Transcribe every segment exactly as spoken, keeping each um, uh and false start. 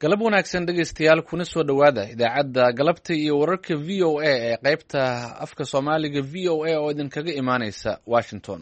galab wanaagsan dhegaystayaal kuna soo dhowaada idaacadda galabta iyo wararka v o a ee qaybta afka soomaaliga v o a oo idinkaga imaanaysa washington.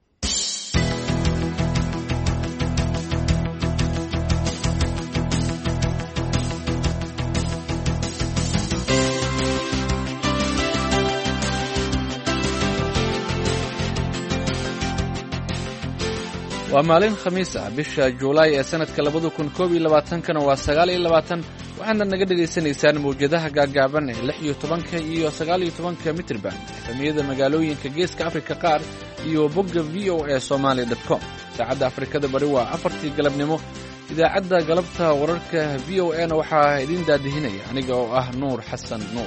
waa maalin khamiis ah bisha juulaay ee sanadka labada kun koob iyo labaatankana waa sagaal iyo labaatan waxaana naga dhegaysanaysaan mawjadaha gaagaaban ee lix iyo tobanka iyo sagaal iyo tobanka mitrban efamiyada magaalooyinka geeska afrika qaar iyo bogga v o a somaali dot com. saacadda afrikada bari waa afartii galabnimo. idaacadda galabta wararka v o a na waxaa idiin daadihinaya aniga oo ah nuur xasan nuur.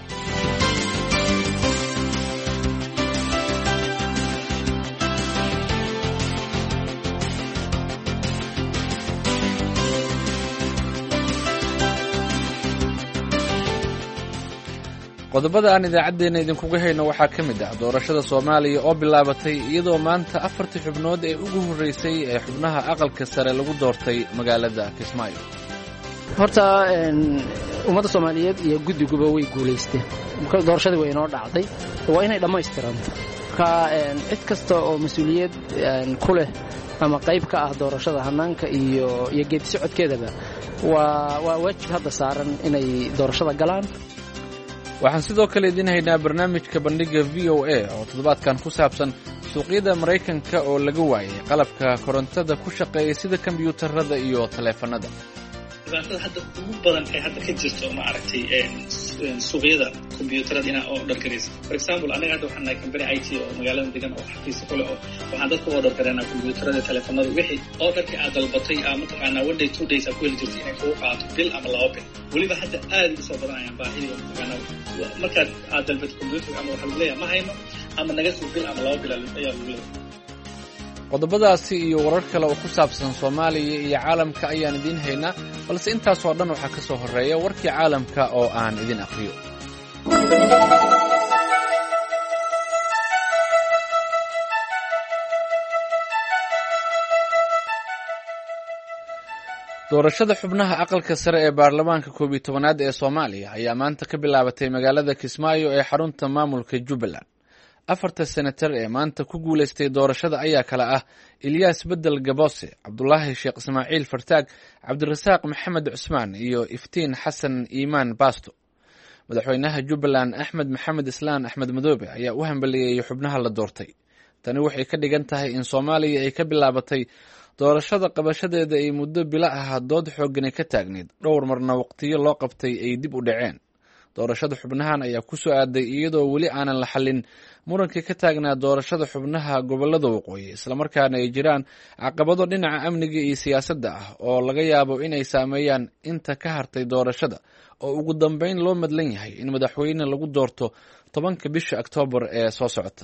qodobada aan idaacaddeenna idinkuga hayno waxaa ka mid ah doorashada soomaaliya oo bilaabatay iyadoo maanta afartii xubnood ee ugu horreysay ee xubnaha aqalka sare lagu doortay magaalada kismaayo. horta ummadda soomaaliyeed iyo guddiguba way guulaysteen. doorashadii way inoo dhacday, waa inay dhammaystiranto. marka cid kasta oo mas-uuliyad ku leh ama qayb ka ah doorashada hannaanka iyo iyo geedi socodkeedaba waa waa waajib hadda saaran inay doorashada galaan. waxaan sidoo kale idiin haynaa barnaamijka bandhigga v o a oo toddobaadkan ku saabsan suuqyada maraykanka oo laga waayay qalabka korontada ku shaqeeya sida kombiyuutarada iyo taleefanada. dhibaatada hadda ugu badan ee hadda ka jirto ma aragtay suuqyada kombiyuutarada inaa oo dhargaraysa. for example anaga hadda waxaan nahay company I T oo magaalada degan oo xafiis kule oo waxaan dadka oo dhargareynaa kombiyuutarada taleefanada wixii oo dharkii aad dalbatay ama mataqaanaa one day two days aad ku heli jirtay inay kugu qaato bil ama laba bil. weliba hadda aad u soo badanayaan baahida mataqaanaa markaad aad dalbatay kombiyuutar ama waxaa lagu leeyahay ma hayno ama naga sug bil ama laba bil ayaa lagu leeyahay. qodobadaasi iyo warar kale oo ku saabsan soomaaliya iyo caalamka ayaan idiin haynaa, balse intaasoo dhan waxaa ka soo horreeya warkii caalamka oo aan idin akhriyo. doorashada xubnaha aqalka sare ee baarlamaanka koob iyo tobanaad ee soomaaliya ayaa maanta ka bilaabatay magaalada kismaayo ee xarunta maamulka jubbaland. afarta senatar ee maanta ku guulaystay doorashada ayaa kala ah ilyaas bedel gaboose, cabdulaahi sheekh ismaaciil fartaag, cabdirasaaq maxamed cusmaan iyo iftiin xasan iimaan baasto. madaxweynaha jubbaland axmed maxamed islaan axmed madoobe ayaa u hambaliyeeyey xubnaha la doortay. tani waxay ka dhigan tahay in soomaaliya ay ka bilaabatay doorashada qabashadeeda ay muddo bila ah dood xoogani ka taagneyd, dhowr marna waqtiyo loo qabtay ay dib u dhaceen. doorashada xubnahan ayaa ku soo aaday iyadoo weli aanan la xallin murankii ka taagnaa doorashada xubnaha gobollada waqooyi, islamarkaana ay jiraan caqabado dhinaca amniga iyo siyaasadda ah oo laga yaabo inay saameeyaan inta ka hartay doorashada oo ugu dambeyn loo madlan yahay in madaxweyne lagu doorto tobanka bisha oktoobar ee soo socota.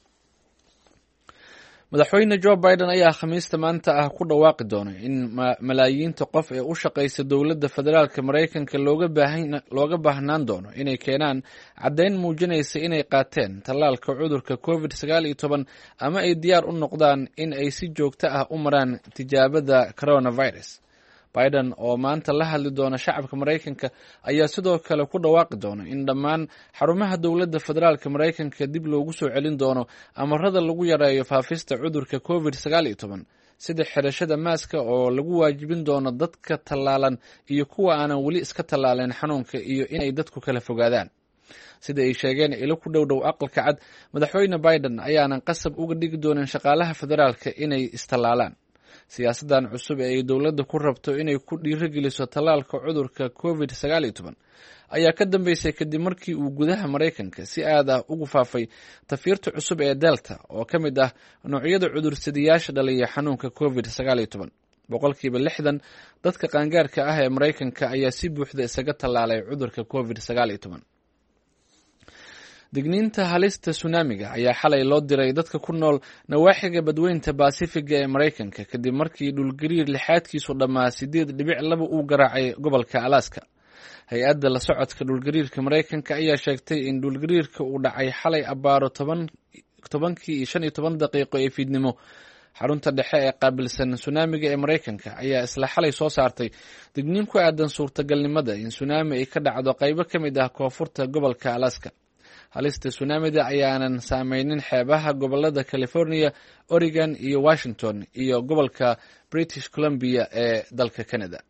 madaxweyne joe biden ayaa khamiista maanta ah ku dhawaaqi doona in malaayiinta qof ee u shaqaysa dowladda federaalka maraykanka looga baahnaan doono inay keenaan caddayn muujinaysa inay qaateen tallaalka cudurka covid sagaal iyo toban ama ay diyaar u noqdaan in ay si joogto ah u maraan tijaabada coronavirus. biden oo maanta la hadli doona shacabka maraykanka ayaa sidoo kale ku dhawaaqi doona in dhammaan xarumaha dowladda federaalka maraykanka dib loogu soo celin doono amarada lagu yareeyo faafista cudurka covid sagaal iyo toban, sida xirashada maaska oo lagu waajibin doono dadka tallaalan iyo kuwa aanan weli iska tallaaleen xanuunka iyo inay dadku kala fogaadaan. sida ay sheegeen ilo ku dhow dhow aqalka cad, madaxweyne biden ayaanan qasab uga dhigi doonin shaqaalaha federaalka inay istallaalaan. siyaasaddan cusub ee ay dowladda ku rabto inay ku dhiirogeliso tallaalka cudurka covid sagaal iyo toban ayaa ka dambeysay kadib markii uu gudaha maraykanka si aad ah ugu faafay tafiirta cusub ee delta oo ka mid ah noocyada cudursadayaasha dhaliya xanuunka covid sagaal iyo toban. boqolkiiba lixdan dadka qaangaarka ah ee maraykanka ayaa si buuxda isaga tallaalay cudurka covid sagaal iyo toban. digniinta halista sunaamiga ayaa xalay loo diray dadka ku nool nawaaxiga badweynta baasifiga ee maraykanka kadib markii dhulgariir lixaadkiisu dhammaa sideed dhibic laba uu garaacay gobolka alaska. hay-adda la socodka dhulgariirka maraykanka ayaa sheegtay in dhulgariirka uu dhacay xalay abbaaro tobankii iyo shan iyo toban daqiiqo ee fiidnimo xarunta dhexe ee qaabilsan sunaamiga ee maraykanka ayaa isla xalay soo saartay digniin ku aadan suurtagalnimada in sunaami ay ka dhacdo qaybo ka mid ah koonfurta gobolka alaska. halista sunaamida ayaanan saameynin xeebaha gobolada california, oregon iyo washington iyo gobolka british columbia ee dalka canada.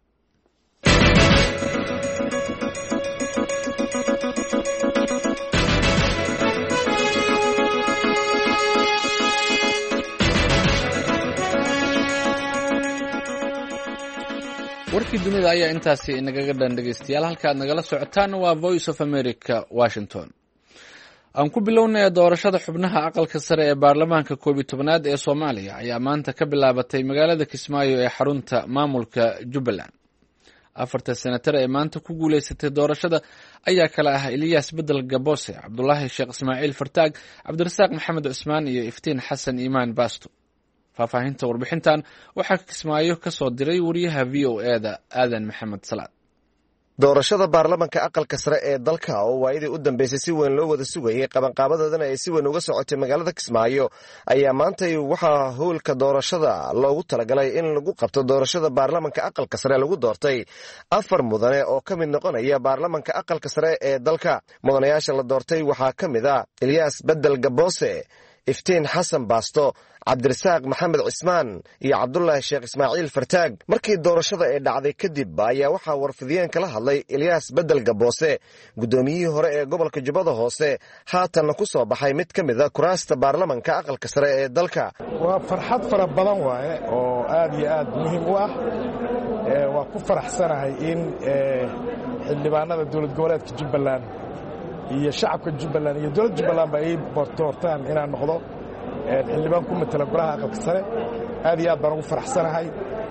warkii dunida ayaa intaasi inagaga dhan dhegeystayaal. halka aad nagala socotaan waa voice of america washington. aan ku bilownay doorashada xubnaha aqalka sare ee baarlamaanka koob iyo tobanaad ee soomaaliya ayaa maanta ka bilaabatay magaalada kismaayo ee xarunta maamulka jubbaland. afarta senatar ee maanta ku guuleysatay doorashada ayaa kala ah Ilyas Bedel Gabose, Cabdulaahi Sheekh Ismaaciil Fartaag, Cabdirasaaq Maxamed Cusmaan iyo Iftiin Xasan Iimaan Baasto. faahfaahinta warbixintan waxaa Kismaayo ka soo diray wariyaha V O A da Aadan Maxamed Salaad. doorashada baarlamaanka aqalka sare ee dalka oo waayadii u dambeysay si weyn loo wada sugayay qabanqaabadoodana ay si weyn uga socotay magaalada Kismaayo ayaa maanta waxaa howlka doorashada loogu talagalay in lagu qabto doorashada baarlamaanka aqalka sare lagu doortay afar mudane oo ka mid noqonaya baarlamaanka aqalka sare ee dalka. mudanayaasha la doortay waxaa ka mid ah Ilyas Bedel Gabose, Iftiin Xasan Baasto, Cabdirasaaq Maxamed Cusmaan iyo Cabdulaahi Sheekh Ismaaciil Fartaag. markii doorashada ay dhacday kadib ayaa waxaa warfidiyeen kala hadlay Ilyas Bedel Gabose, gudoomiyihii hore ee gobolka Jubbada Hoose, haatanna ku soo baxay mid ka mid ah kuraasta baarlamaanka aqalka sare ee dalka. waa farxad fara badan waaye oo aad iyo aad muhiim u ah. waa ku faraxsanahay in xildhibaanada dowlad goboleedka Jubbaland iyo shacabka Jubbaland iyo dowladda Jubbaland ba ay doortaan inaan noqdo xildhibaan ku matala golaha aqalka sare. aad iyo aad baan ugu faraxsanahay.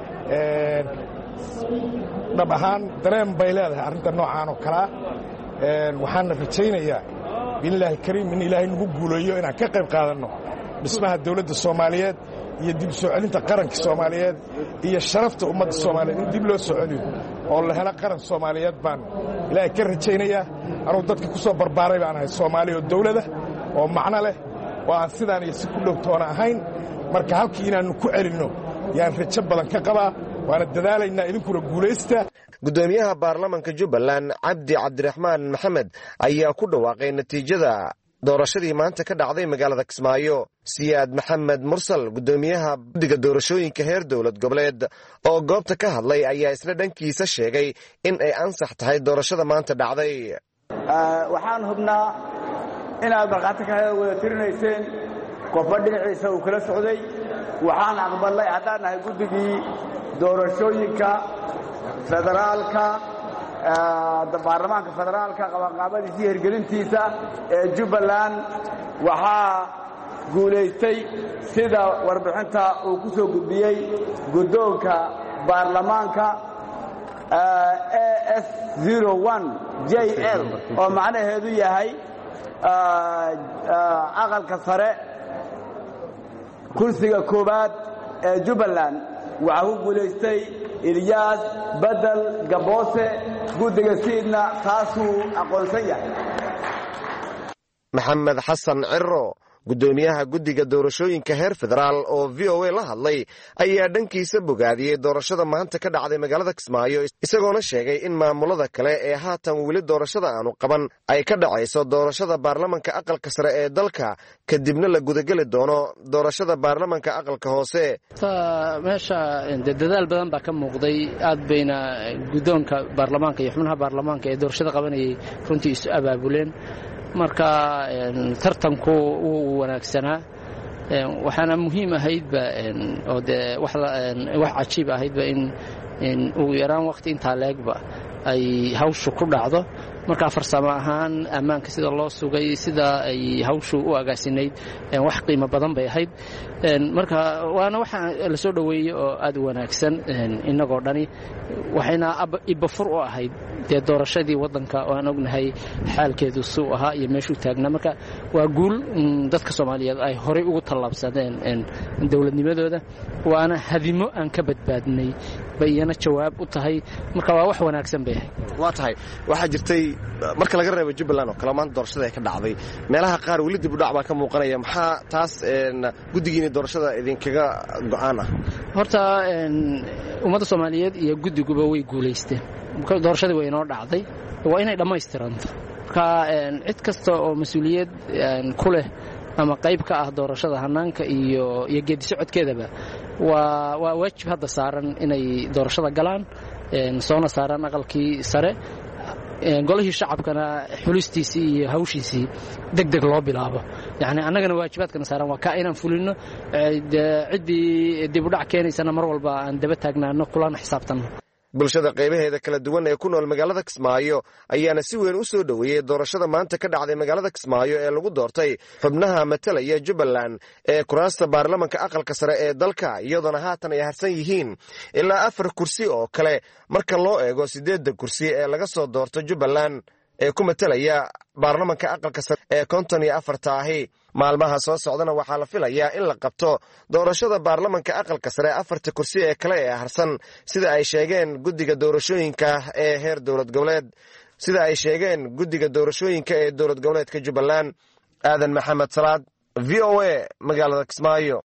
dhab ahaan dareen bay leedahay arrinta noocaan oo kalea. waxaana rajaynayaa biilaahi kariim in ilaahay nagu guuleeyo inaan ka qayb qaadanno dhismaha dowladda Soomaaliyeed iyo dib soo celinta qaranka Soomaaliyeed iyo sharafta ummadda Soomaaliyeed in dib loo soo celiyo oo la helo qaran Soomaaliyeed baan ilaahay ka rajaynayaa. anuu dadka ku soo barbaaray baan ahay Soomaaliya oo dawlada oo macno leh oo aan sidaan iyo si ku dhowtoona ahayn. marka halkii inaannu ku celinno yaan rajo badan ka qabaa, waana dadaalaynaa idinkuna guulaysta. gudoomiyaha baarlamaanka Jubbaland Cabdi Cabdiraxmaan Maxamed ayaa ku dhawaaqay natiijada doorashadii maanta ka dhacday magaalada Kismaayo. Siyaad Maxamed Mursal, gudoomiyaha guddiga doorashooyinka heer dowlad goboleed oo goobta ka hadlay, ayaa isla dhankiisa sheegay in ay ansax tahay doorashada maanta dhacday. waxaan hubnaa inaad markhaati ka wada tirinayseen qofba dhinaciisa uu kala socday. waxaan aqbalnay haddaan nahay guddigii doorashooyinka federaalka baarlamaanka federaalka qabanqaabadiisa iyo hirgelintiisa ee Jubbaland. waxaa guulaystay sida warbixinta uu ku soo gudbiyey guddoonka baarlamaanka A S zero one J L oo macnaheedu yahay aqalka sare kursiga koobaad ee Jubbaland. waxaa ku guulaystay Ilyas Bedel Gabose. guddiga siidna taasuu aqoonsan yahay. Maxamed Xasan Ciro, gudoomiyaha guddiga doorashooyinka heer federaal oo V O A la hadlay, ayaa dhankiisa bogaadiyey doorashada maanta ka dhacday magaalada Kismaayo, isagoona sheegay in maamulada kale ee haatan weli doorashada aanu qaban ay ka dhacayso doorashada baarlamaanka aqalka sare ee dalka, kadibna la gudageli doono doorashada baarlamaanka aqalka hoose. meesha dadaal badan baa ka muuqday. aad bayna gudoonka baarlamaanka iyo xubnaha baarlamaanka ee doorashada qabanayay runtii isu abaabuleen. marka tartanku uu wanaagsanaa. waxaana muhiim ahaydba oo dee wax cajiib ahaydba in ugu yaraan waqti intaa leegba ay hawshu ku dhacdo. marka farsamo ahaan ammaanka sida loo sugay, sida ay hawshu u agaasinayd, wax qiimo badan bay ahayd. marka waana waxa la soo dhaweeyay oo aad u wanaagsan inagoo dhani. waxayna ibafur u ahayd dee doorashadii waddanka oo aan ognahay xaalkeedu suu ahaa iyo meeshuu taagnaa. marka waa guul dadka Soomaaliyeed ay horey ugu tallaabsadeen dowladnimadooda, waana hadimo aan ka badbaadnay bayana jawaab u tahay. marka waa wax wanaagsan bay ahayd. waa tahay waxaa jirtay marka laga reebo jubbaland oo kale maanta doorashada ay ka dhacday meelaha qaar weli dib u dhac baa ka muuqanaya maxaa taas guddigiina doorashada idinkaga go'aan ah horta ummadda soomaaliyeed iyo guddiguba way guulaysteen doorashadii way inoo dhacday waa inay dhammaystiranto marka cid kasta oo mas-uuliyad ku leh ama qayb ka ah doorashada hanaanka iyo iyo geedi socodkeedaba waa waa waajib hadda saaran inay doorashada galaan soona saaraan aqalkii sare golihii shacabkana xulistiisii iyo hawshiisii deg deg loo bilaabo yacni annagana waajibaadkana saaran waa kaa inaan fulino ciddii dib u dhac keenaysana mar walba aan daba taagnaano kulana xisaabtanno bulshada qaybaheeda kala duwan ee ku nool magaalada Kismaayo ayaana si weyn u soo dhaweeyay doorashada maanta ka dhacday magaalada Kismaayo ee lagu doortay xubnaha matalaya Jubbaland ee kuraasta baarlamaanka aqalka sare ee dalka iyadoo haatan ay harsan yihiin ilaa afar kursi oo kale marka loo eego sideed kursi ee laga soo doorto Jubbaland ee ku matalaya baarlamaanka aqalka sare ee konton iyo afar taahi maalmaha soo socdana waxaa la filayaa in la qabto doorashada baarlamaanka aqalka sare afarta kursi ee kale ee harsan sida ay sheegeen guddiga doorashooyinka ee heer dowlad goboleed sida ay sheegeen guddiga doorashooyinka ee dowlad goboleedka Jubbaland aadan maxamed salaad v o a magaalada Kismaayo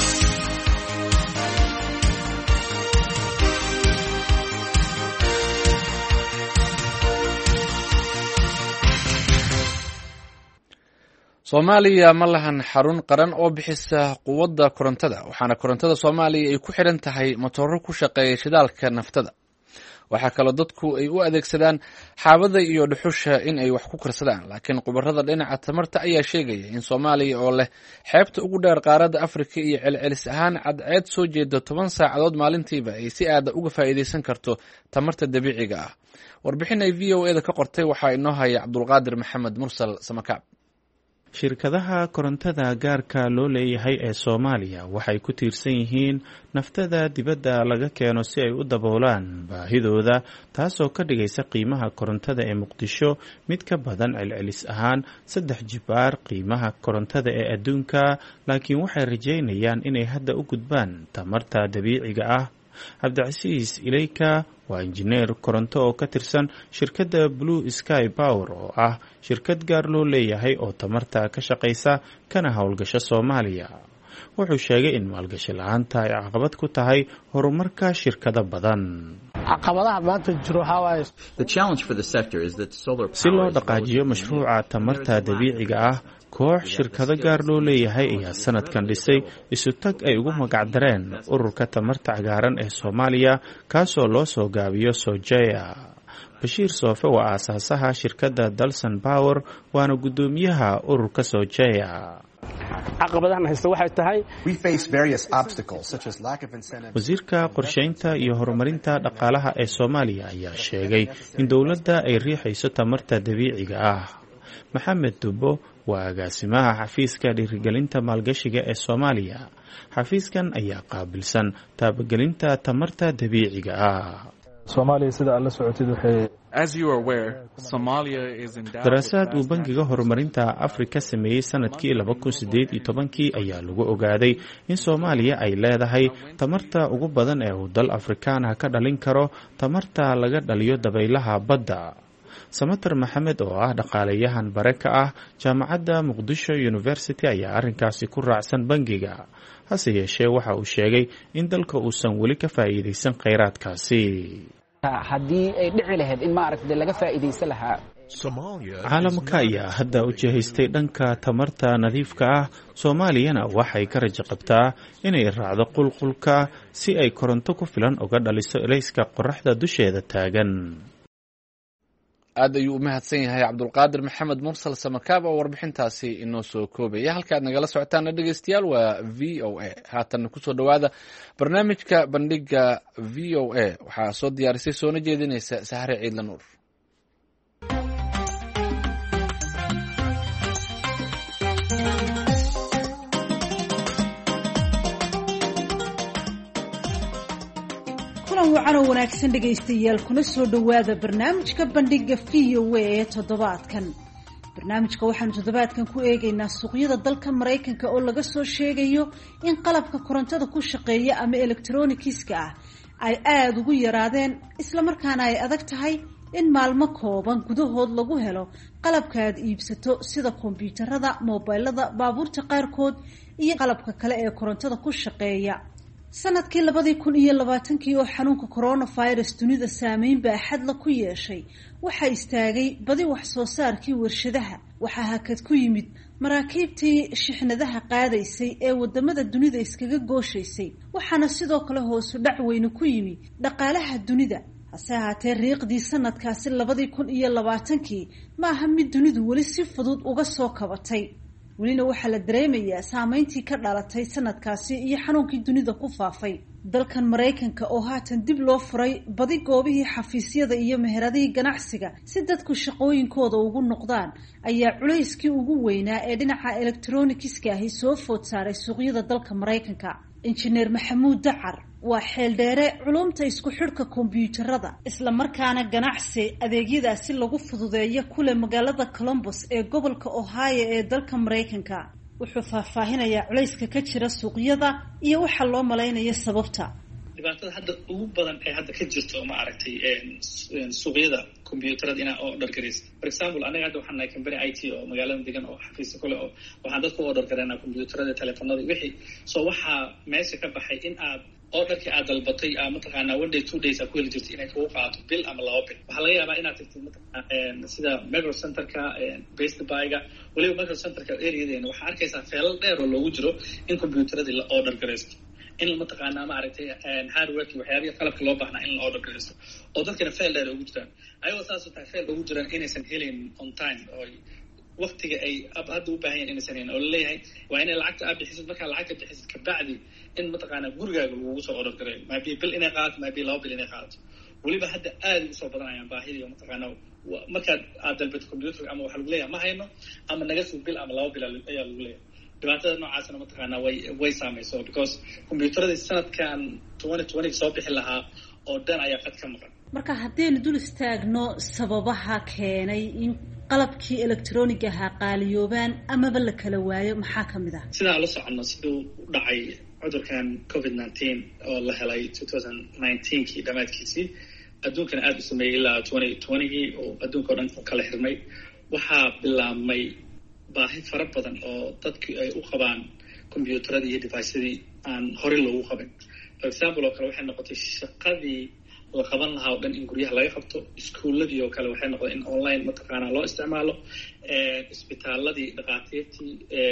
Soomaaliya ma lahan xarun qaran oo bixisa quwadda korontada waxaana korontada Soomaaliya ay ku xiran tahay matooro ku shaqeeya shidaalka naftada waxa kale dadku ay u adeegsadaan xaabada iyo dhuxusha in ay wax ku karsadaan laakiin qubarada dhinaca tamarta ayaa sheegaya in Soomaaliya oo leh xeebta ugu dheer qaaradda Afrika iyo celcelis ahaan cadceed soo jeeda toban saacadood maalintiiba ay si aad uga faa'iideysan karto tamarta dabiiciga ah warbixin ay V O A da ka qortay waxa inoo haya Cabdulqaadir Maxamed Mursal Samakaab shirkadaha korontada gaarka loo leeyahay ee Soomaaliya waxay ku tiirsan yihiin naftada dibadda laga keeno si ay u daboolaan baahidooda taasoo ka dhigaysa qiimaha korontada ee Muqdisho mid ka badan celcelis ahaan saddex jibaar qiimaha korontada ee adduunka laakiin waxay rajeynayaan inay hadda u gudbaan tamarta dabiiciga ah Cabdicasiis Ilayka waa injineer koronto oo ka tirsan shirkadda Blue Sky Power oo ah shirkad gaar loo leeyahay oo tamarta ka shaqeysa kana howlgasha Soomaaliya wuxuu sheegay in maalgashi la'aanta ay caqabad ku tahay horumarka shirkado badan caqabadaha maanta jiro waxa waaye The challenge for the sector is that solar power si loo dhaqaajiyo mashruuca tamarta dabiiciga ah koox shirkado gaar loo leeyahay ayaa sanadkan dhisay isu tag ay ugu magacdareen ururka tamarta cagaaran ee Soomaaliya kaasoo loo soo gaabiyo Sojeya Bashiir Soofe waa aasaasaha shirkadda Dalsan Power waana gudoomiyaha ururka Sojeya caqabadahan haysta waxay tahay we face various obstacles such as lack of incentives wasiirka qorsheynta iyo horumarinta dhaqaalaha ee Soomaaliya ayaa sheegay in dawladda ay riixayso tamarta dabiiciga ah Maxamed Dubo waa agaasimaha xafiiska dhiirigelinta maalgashiga ee Soomaaliya xafiiskan ayaa qaabilsan taabagelinta tamarta dabiiciga ah Soomaaliya sida alla socotid waxay As you are aware, Somalia is endowed daraasad uu bangiga horumarinta Afrika sameeyay sanadkii laba kun sideed iyo tobankii ayaa lagu ogaaday in Soomaaliya ay leedahay tamarta ugu badan ee uu dal Afrikaan ka dhalin karo tamarta laga dhaliyo dabaylaha badda Samatar Maxamed oo ah dhaqaalayahan bare ka ah jaamacadda Muqdisho University ayaa arrinkaasi ku raacsan bangiga hase yeeshee waxa uu sheegay in dalka uusan weli ka faa'iideysan kheyraadkaasi haddii ay dhici lahayd in maaragtay laga faa'iideysan lahaa caalamka ayaa hadda u jihaystay dhanka tamarta nadiifka ah Soomaaliyana waxay ka rajo qabtaa inay raacdo qulqulka si ay koronto ku filan uga dhaliso ilayska qorraxda dusheeda taagan aad ayuu u mahadsan yahay Cabdulqaadir Maxamed Mursal Samakaab oo warbixintaasi inoo soo koobaya halkaad nagala socotaan dhageystayaal waa V O A haatan ku soo dhawaada barnaamijka bandhiga V O A waxaa soo diyaarisay soona jeedinaysa Sahre Ciidla Nuur wacano wanaagsan dhagaystayaal kuna soo dhawaada barnaamijka bandhiga V O A ee toddobaadkan barnaamijka waxaanu toddobaadkan ku eegaynaa suuqyada dalka Mareykanka oo laga soo sheegayo in qalabka korontada ku shaqeeya ama electronics-ka ah ay aad ugu yaraadeen isla markaana ay adag tahay in maalmo kooban gudahood lagu helo qalabka aad iibsato sida kombiyuutarada, moobilada, baabuurta qaarkood iyo qalabka kale ee korontada ku shaqeeya. sanadkii labadii kun iyo labaatankii oo xanuunka coronavirus dunida saameyn baaxad la ku yeeshay, waxaa istaagay badi wax soo saarkii warshadaha. waxaa hakad ku yimid maraakiibtii shixnadaha qaadaysay ee wadamada dunida iskaga gooshaysay, waxaana sidoo kale hoosu dhac weyne ku yimi dhaqaalaha dunida. hase ahaatee riiqdii sanadkaasi labadii kun iyo labaatankii maaha mid dunidu weli si fudud uga soo kabatay. welina waxaa la dareemayaa saameyntii ka dhalatay sanadkaasi iyo xanuunkii dunida ku faafay. dalkan Maraykanka oo haatan dib loo furay badi goobihii xafiisyada iyo meheradihii ganacsiga si dadku shaqooyinkooda ugu noqdaan, ayaa culayskii ugu weynaa ee dhinaca electronicska ahi soo food saaray suuqyada dalka Maraykanka. injineer Maxamuud Dacar waa xeeldheere culumta isku xidhka kombiyuutarada, isla markaana ganacsi adeegyadaasi lagu fududeeyo kule magaalada Columbus ee gobolka Ohio ee dalka Maraykanka. wuxuu faahfaahinayaa culayska ka jira suuqyada iyo waxa loo malaynayo sababta. dhibaatada hadda ugu badan ee hadda ka jirto ma aragtay suuqyada kombiyuutarada inaa oo order gareysa. For example, anaga hadda waxaan nahay company I T oo magaalada degan oo xafiis kale oo waxaan dadku order gareynaa kombiyuutarada, telefoonada, wixii. So waxaa meesha ka baxay in aad orderkii aad dalbatay ama mataqaanaa one day two days aad ku heli jirtay inay kugu qaato bil ama laba bil. waxaa laga yaabaa inaad tagtid mataqaanaa sida Micro Centerka, Best Buy-ga, waliba Micro Centerka areadeena waxaa arkaysaa feelal dheer oo loogu jiro in kombiyuutarada la order gareysto, in mataqaanaa ma aragtay hardware waxyaabihi qalabka loo baahnaa in la order gareysto, oo dadkana feel dheer ugu jiraan. ayagoo saas u tahay feel ugu jiraan inaysan helin on time oo waqtiga ay hadda u baahan yihiin inaysan helin, oo laleeyahay waa inay lacagta aad bixisid. markaa lacagta bixisid kabacdi in mataqaanaa gurigaaga lagugu soo order gareeyo, maabii bil inay qaadato, maabii laba bil inay qaadato. weliba hadda aad ugu soo badanayaan baahidii oo mataqaanaa markaad aad dalbato computer ama waxaa lagu leeyahay ma hayno, ama naga sug bil ama laba bil ayaa lagu leeyahay. dhibaatada noocaasna mataqaanaa way way saamayso because kombiyuutaradii sanadkan twenty twenty soo bixi lahaa oo dhan ayaa qad ka maqan. marka haddaynu dul istaagno sababaha keenay in qalabkii electronic ahaa qaaliyoobaan amaba la kala waayo, maxaa ka mid ah? sidaan la soconno siduu u dhacay cudurkan covid nineteen oo la helay twenty nineteenkii dhammaadkiisii, adduunkana aada u sameeyey ilaa twenty twentygii oo adduunka o dhan kala xirmay. waxaa bilaabmay baahi fara badan oo dadku ay u qabaan kombiyuutaradii iyo deviceadii aan horey loogu qabin. For example oo kale waxay noqotay shaqadii la qaban lahaa oo dhan in guryaha laga qabto. iskuuladii oo kale waxay noqday in online mataqaanaa loo isticmaalo. isbitaaladii, dhaqaatiirtii,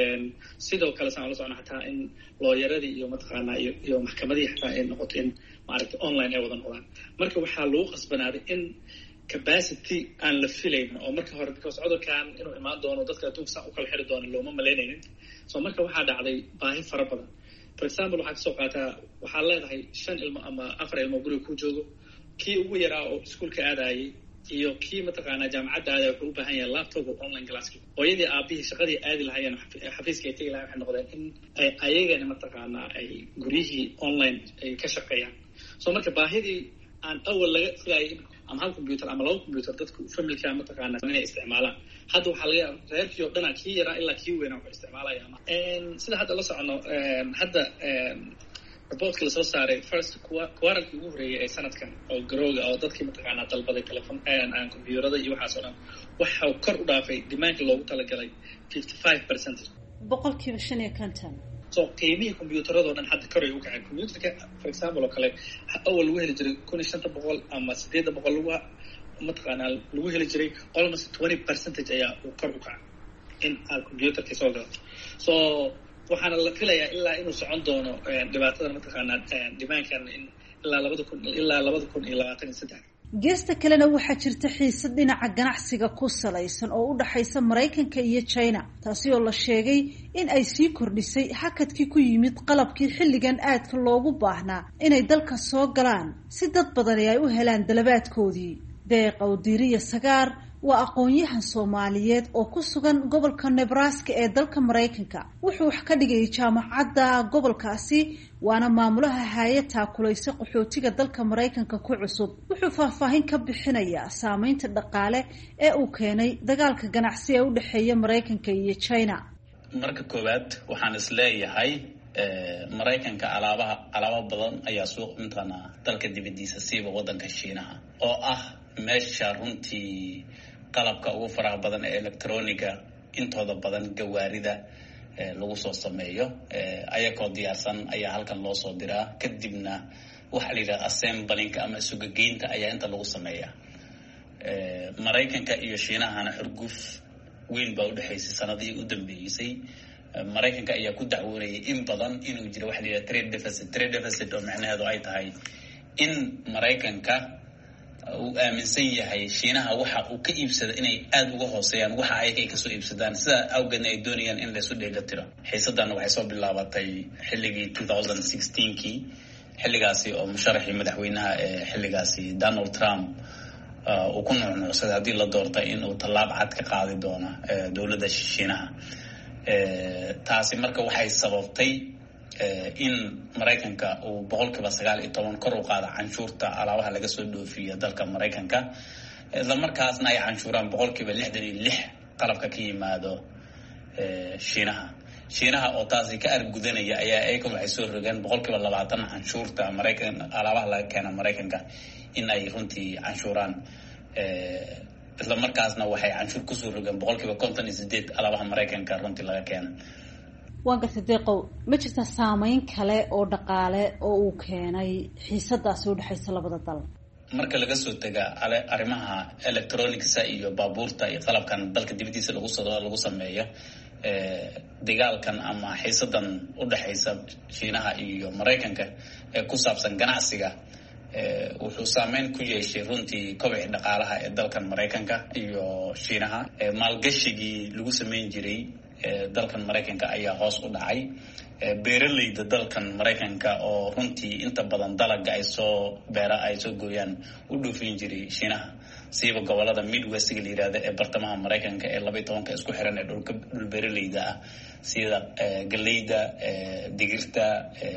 sidoo kale saan la socno xataa in looyaradii iyo mataqaanaa iyo iyo maxkamadihii xataa ay noqoto in maaragtay online ay wada noqdaan. marka waxaa lagu qasbanaaday in capacity aan la filayn oo marka hore because cudurkan inuu imaan doono dadka adduunka saa u kala xiri doono looma malaynaynin. so marka waxaa dhacday baahi fara badan. For example, waxaa kasoo qaataa waxaad leedahay shan ilmo ama afar ilmo guriga ku joogo, kii ugu yaraa oo iskuolka aadayay iyo kii mataqaanaa jaamacadda aadaya wuxuu u baahan yahay laptop oo online classki. hooyadii aabihii shaqadii aadi lahaayeen xafiiska ay tegi lahayen waxay noqdeen in ay ayagana mataqaanaa ay guryihii online ay ka shaqeeyaan. so marka baahidii aan awal laga filayay ama hal computer ama laba computer dadku familka mataqaanaa inay isticmaalaan, hadda waxaa laga yaaba reerkii oo dhanaa kii yaraa ilaa kii weynaa wuxuu isticmaalaya. sida hadda la socono hadda reportka lasoo saaray first quaralkii ugu horeeyay ee sanadkan oo garooga oo dadkii mataqaanaa dalbaday telefon aan computerada iyo waxaas oo dhan waxaa kor u dhaafay dimaanka loogu talagalay fifty five percent boqolkiiba shan iyo konton. so qiimihii combyuutarado dhan hadda koray u kaceen. combyuutarka for example oo kale awal lagu heli jiray kun iyo shanta boqol ama sideedda boqol lagu mataqaanaa lagu heli jiray almost twenty percentage ayaa uu kor u kacay in aad combyuutarka soo galato. so waxaana la filayaa ilaa inuu socon doono dhibaatada mataqaanaa dimaankan in ilaa labada kun ilaa labada kun iyo labaatan iyo saddex. geesta kalena waxaa jirta xiisad dhinaca ganacsiga ku salaysan oo u dhaxaysa Maraykanka iyo China, taasi oo la sheegay in ay sii kordhisay hakadkii ku yimid qalabkii xilligan aadka loogu baahnaa inay dalka soo galaan si dad badan ay u helaan dalabaadkoodii. deeq awdiiriya sagaar waa aqoon-yahan Soomaaliyeed oo ku sugan gobolka Nebraska ee dalka Maraykanka. wuxuu wax ka dhigay jaamacadda gobolkaasi, waana maamulaha hay'ad taakulaysa qaxootiga dalka Maraykanka ku cusub. wuxuu faahfaahin ka bixinayaa saameynta dhaqaale ee uu keenay dagaalka ganacsi ee u dhexeeya Maraykanka iyo China. marka koowaad waxaan is leeyahay maraykanka alaabaha alaabo badan ayaa suuq intana dalka dibadiisa siiba wadanka shiinaha oo ah meesha runtii qalabka ugu faraha badan ee electroniga intooda badan gawaarida lagu soo sameeyo ayagoo diyaarsan ayaa halkan loo soo diraa kadibna waxa la yidhaha assemblinka ama sugageynta ayaa inta lagu sameeyaa maraykanka iyo shiinahana xurguf weyn baa udhexaysay sanadihii u dambeeysay maraykanka ayaa ku dacwoonayay in badan inuu jiro waxa la yidhaha trade deficit trade deficit oo macnaheedu ay tahay in maraykanka uu aaminsan yahay shiinaha waxa uu ka iibsada inay aada uga hooseeyaan waxa ayaga ay kasoo iibsadaan sidaa awgeedna ay doonayaan in laysu dheelitiro xiisadana waxay soo bilaabatay xilligii two thousand sixteenkii xilligaasi oo musharaxii madaxweynaha ee xilligaasi Donald Trump uu ku nuucnuucsaday haddii la doortay inuu tallaab cad ka qaadi doono dowladda shiinaha taasi marka waxay sababtay in maraykanka uu boqolkiiba sagaal iyo toban kor u qaada canshuurta alaabaha laga soo dhoofiya dalka maraykanka isla markaasna ay canshuuraan boqolkiiba lixdan iyo lix qalabka ka yimaado shiinaha shiinaha oo taasi ka argudanaya ayaa ayaga waxay soo rogaan boqolkiiba labaatan canshuurta maraykan alaabaha laga keena maraykanka in ay runtii canshuuraan isla markaasna waxay canshuur kusoo rogaan boqolkiiba konton iyo sideed alaabaha maraykanka runtii laga keena waan gartay deeqow ma jirta saameyn kale oo dhaqaale oo uu keenay xiisadaasi udhexaysa labada dal marka laga soo taga arrimaha electronicsa iyo baabuurta iyo qalabkan dalka dibadiisa lagu lagu sameeyo dagaalkan ama xiisadan udhexaysa shiinaha iyo maraykanka ee ku saabsan ganacsiga wuxuu saameyn ku yeeshay runtii kobaca dhaqaalaha ee dalkan maraykanka iyo shiinaha maalgashigii lagu sameyn jiray dalkan maraykanka ayaa hoos u dhacay beeralayda dalkan maraykanka oo runtii inta badan dalaga ay soo beera ay soo gooyaan u dhoofin jiray shiinaha siiba gobolada midwestiga la yidhahda ee bartamaha maraykanka ee laba iyo tobanka isku xiran ee dhulka dhul beeralayda ah sida galeyda digirta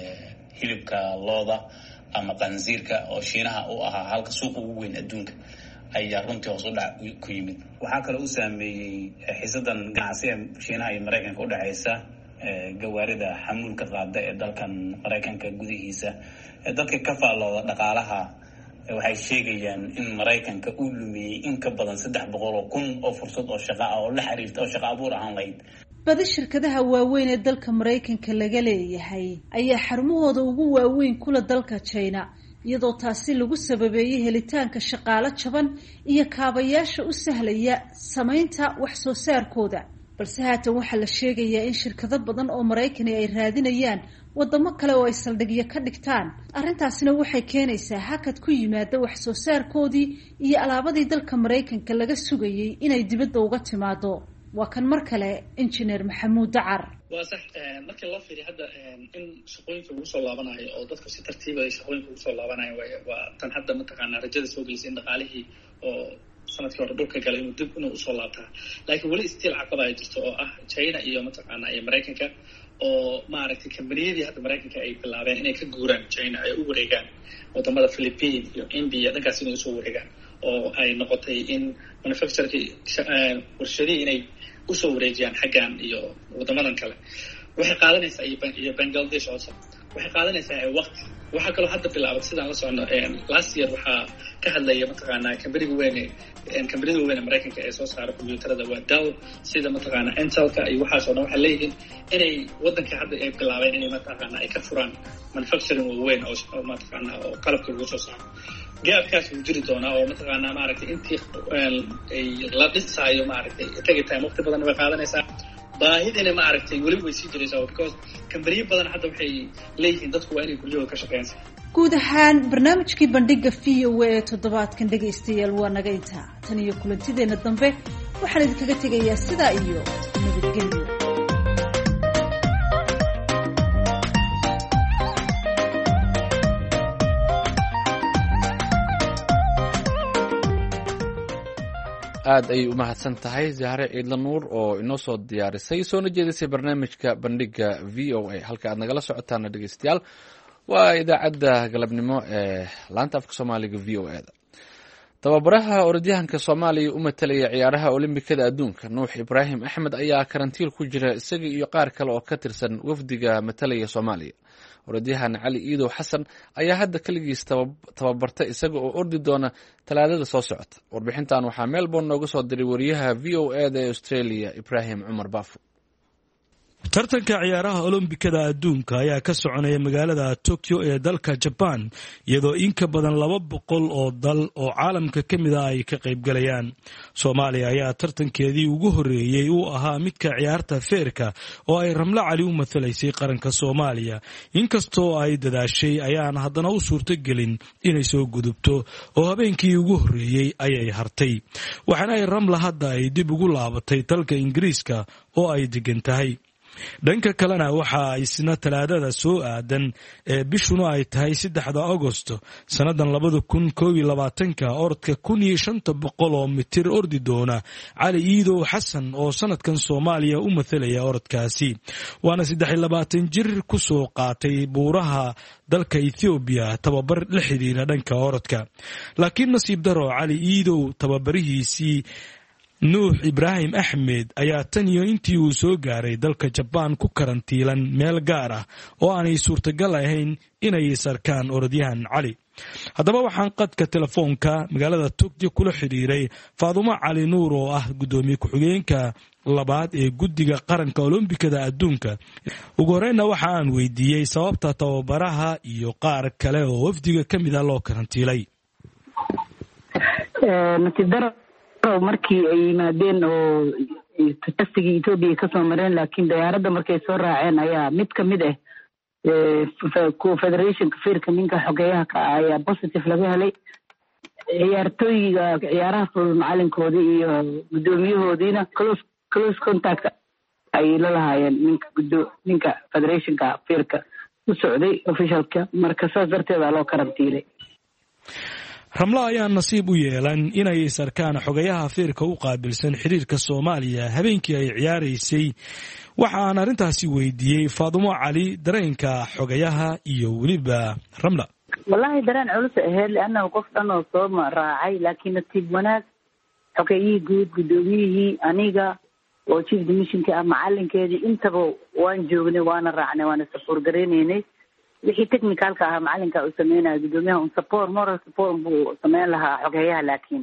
hilibka looda ama qansiirka oo shiinaha u ahaa halka suuqa ugu weyn adduunka ayaa runtii hoos u dhac ku yimid waxaa kaloo u saameeyey xiisadan ganacsiga shiinaha iyo maraykanka udhexaysa gawaarida xamuulka qaada ee dalkan maraykanka gudihiisa dadka ka faallooda dhaqaalaha waxay sheegayaan in maraykanka uu lumiyey in ka badan saddex boqol oo kun oo fursad oo shaqa ah oo la xiriirta oo shaqo abuur ahaan lahayd badi shirkadaha waaweyn ee dalka maraykanka laga leeyahay ayaa xarumahooda ugu waaweyn kula dalka China iyadoo taasi lagu sababeeyay helitaanka shaqaale jaban iyo kaabayaasha u sahlaya samaynta wax soo saarkooda balse haatan waxaa la sheegayaa in shirkado badan oo Maraykan ay raadinayaan wadamo kale oo ay saldhigyo ka dhigtaan arrintaasina waxay keenaysaa hakad ku yimaada wax soo saarkoodii iyo alaabadii dalka Maraykanka laga sugayay inay dibadda uga timaado waa kan mar kale injineer Maxamuud Dacar waa sax markii loo fiiriyo hadda in shaqooyinka ugu soo laabanayo oo dadku si tartiib ah shaqooyinka ugu soo laabanayo waa tan hadda mataqaanaa rajada soo gelisay in dhaqaalihii oo sanadkii hore dhulka galay inuu dib inuu usoo laabtaa laakiin weli still caqabad ay jirto oo ah China iyo mataqaanaa iyo Maraykanka oo maaragtay kambaniyadii hadda Maraykanka ay bilaabeen inay ka guuraan China ay u wareegaan wadamada Philippines iyo India dhankaas inay usoo wareegaan oo ay noqotay in manufacturing warshadii inay usoo wareejiyaan xaggan iyo wadamadan kale waxay qaadanaysaa iyo Bangladesh also waxay qaadanaysaa waqti waxaa kaloo hadda bilaabay sidaan la socono last year waxaa ka hadlaya mataqaanaa kambaniga weyn kambanida weyn Maraykanka ee soo saara kombiyuutarada waa Dell sida mataqaanaa Intelka iyo waxaas oo dhan waxay leeyihiin inay wadanka hadda ay bilaabeen inay mataqaanaa ay ka furaan manufacturing weyn oo mataqaanaa oo qalabka lagu soo saaro gaabkaas uu jiri doonaa oo mataqaanaa maaragtay intii ay la dhisaayo maaragtay tagitaan waqti badan way qaadanaysaa baahidina maaragtay weli way sii jiraysaa because kambaniyo badan hadda waxay leeyihiin dadku waa inay guryahooda ka shaqeeyaan guud ahaan barnaamijkii bandhiga V O A ee toddobaadkan dhegaystayaal waa naga intaa tan iyo kulantideena dambe waxaan idinkaga tegayaa sidaa iyo nabadgelyo aad ay u mahadsan tahay Zahra Ciidla Nuur oo inoo soo diyaarisay soona jeedisay barnaamijka bandhiga V O A halka aad nagala socotaan dhageystayaal waa idaacadda galabnimo ee laanta afka Soomaaliga V O A da tababaraha orodyahanka Soomaaliya u matalaya ciyaaraha Olimbikada adduunka Nuux Ibraahim Axmed ayaa karantiil ku jira isaga iyo qaar kale oo ka tirsan wafdiga matalaya Soomaaliya. Orodyahan Cali Iidow Xasan ayaa hadda kaligiis tababarta isaga oo ordi doona talaadada soo socota. Warbixintan waxaa Melbourne nooga soo diray wariyaha V O A da Australia Ibrahim Cumar Baafo. tartanka ciyaaraha Olombikada adduunka ayaa ka soconaya magaalada Tokyo ee dalka Japan iyadoo in ka badan laba boqol oo dal oo caalamka kamid ah ay ka qayb galayaan. Soomaaliya ayaa tartankeedii ugu horeeyay uu ahaa midka ciyaarta feerka oo ay Ramla Cali u matalaysay qaranka Soomaaliya. Inkastoo ay dadaashay ayaan haddana u suurtagelin inay soo gudubto oo habeenkii ugu horeeyay ayay hartay. Waxaana ay Ramla hadda ay dib ugu laabatay dalka Ingiriiska oo ay degan tahay. dhanka kalena waxa isna talaadada soo aadan ee bishuna ay tahay saddexda Agosto sanadan labada kun koob iyo labaatanka orodka kun iyo shan boqol oo mitir ordi doona Cali Iidow Xasan oo sanadkan Soomaaliya u mathalaya orodkaasi. waana saddex iyo labaatan jir ku soo qaatay buuraha dalka Ethiopia tababar la xiriira dhanka orodka. laakiin nasiib daro Cali Iidow tababarihiisii Nuux Ibraahim Axmed ayaa tan iyo intii uu soo gaaray dalka Japan ku karantiilan meel gaar ah oo aanay suurtagal ahayn inay sarkaan orodyahan Cali. haddaba waxaan qadka telefoonka magaalada Tokyo kula xiriiray Faadumo Cali Nuur oo ah gudoomiye ku-xigeenka labaad ee guddiga qaranka Olombikada adduunka. ugu horreynna waxa aan weydiiyey sababta tababaraha iyo qaar kale oo wafdiga ka mid ah loo karantiilay. markii ay yimaadeen oo tastiga Ethiopia ka soo mareen laakiin diyaaradda markay soo raaceen ayaa mid ka mid ah Confederation Feerka ninka xogeeyaha ka ayaa positive laga helay. ciyaartooyga ciyaaraha fudud macalinkoodii iyo gudoomiyahoodiina close close contact ay la lahaayeen ninka gudo ninka Federationka Feerka u socday officialka marka saas darteed loo karantiilay. Ramla ayaa nasiib u yeelan inay sarkaan xogayaha feerka u qaabilsan xiriirka Soomaaliya habeenkii ay ciyaaraysay. waxaan arintaasi weydiiyey Faadumo Cali dareenka xogayaha iyo waliba Ramla. wallahi dareen culus ahayd laana qof dhan oo soo raacay laakiin nasiib wanaag xogayihii guud gudoomiyihii aniga oo chief missionka ama macalinkeedii intaba waan joognay waana raacnay waana support gareenaynay. wixii technicalka ah macalinka uu sameeyay gudoomiyaha un support moral support buu sameeyay lahaa xogeeyaha laakiin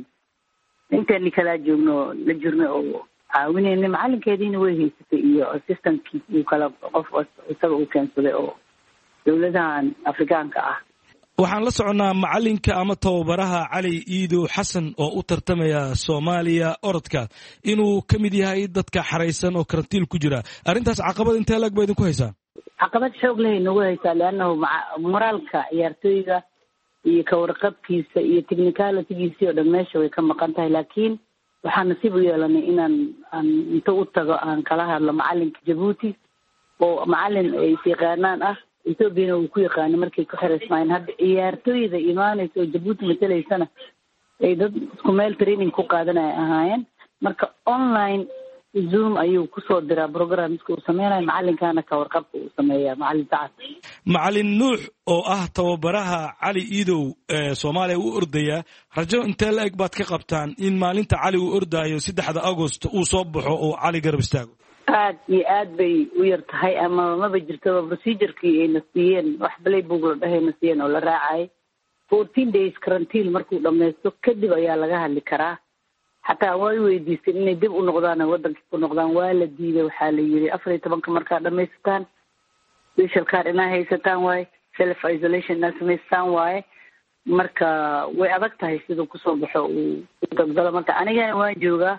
intaan kala joogno la jirnay oo caawinayna macalinkeediina way haysatay iyo assistantkii uu kala qof isaga uu keensaday oo dawladahan Afrikaanka ah. waxaan la soconaa macalinka ama tababaraha Cali Iidow Xasan oo u tartamaya Soomaaliya orodka inuu kamid yahay dadka xareysan oo karantiil ku jira. arintaas caqabad intee lag baydin ku haysaa? caqabad xoog leh nagu haysaa laanahu moraalka ciyaartooyga iyo ka warqabkiisa iyo technicalitygiisa oo dhan meesha way ka maqan tahay laakiin waxaan nasiib u yeelanay inaan aan inta u tago aan kala hadlo macalinka Djibouti oo macalin ay yaqaanaan ah Ethiopia uu ku yaqaan markay ku xiriirsan hadda ciyaartooyda imaanayso Djibouti matalaysana ay dad isku meel training ku qaadanay ahaayeen marka online Zoom ayuu ku soo diraa barnaamijka uu sameeyay macalinkana ka warqabka uu sameeyaa macalin Saad. macalin Nuux oo ah tababaraha Cali Iidow ee Soomaaliya u ordaya rajo intee la eg baad ka qabtaan in maalinta Cali uu ordayo saddexda Agosto uu soo baxo oo Cali garab istaago? aad iyo aad bay u yar tahay ama ma jirto procedure-kii ay nasiyeen wax balay bug la dhahay nasiyeen oo la raacay fourteen days quarantine markuu dhameysto kadib ayaa laga hadli karaa. xataa way weydiisteen inay dib u noqdaan wadanka ku noqdaan waa la diiday waxaa la yiri afar iyo toban markaa dhameystaan special card inay haysataan way self isolation na sameystaan way marka way adag tahay sidoo ku soo baxo uu dagdalo marka aniga waan joogaa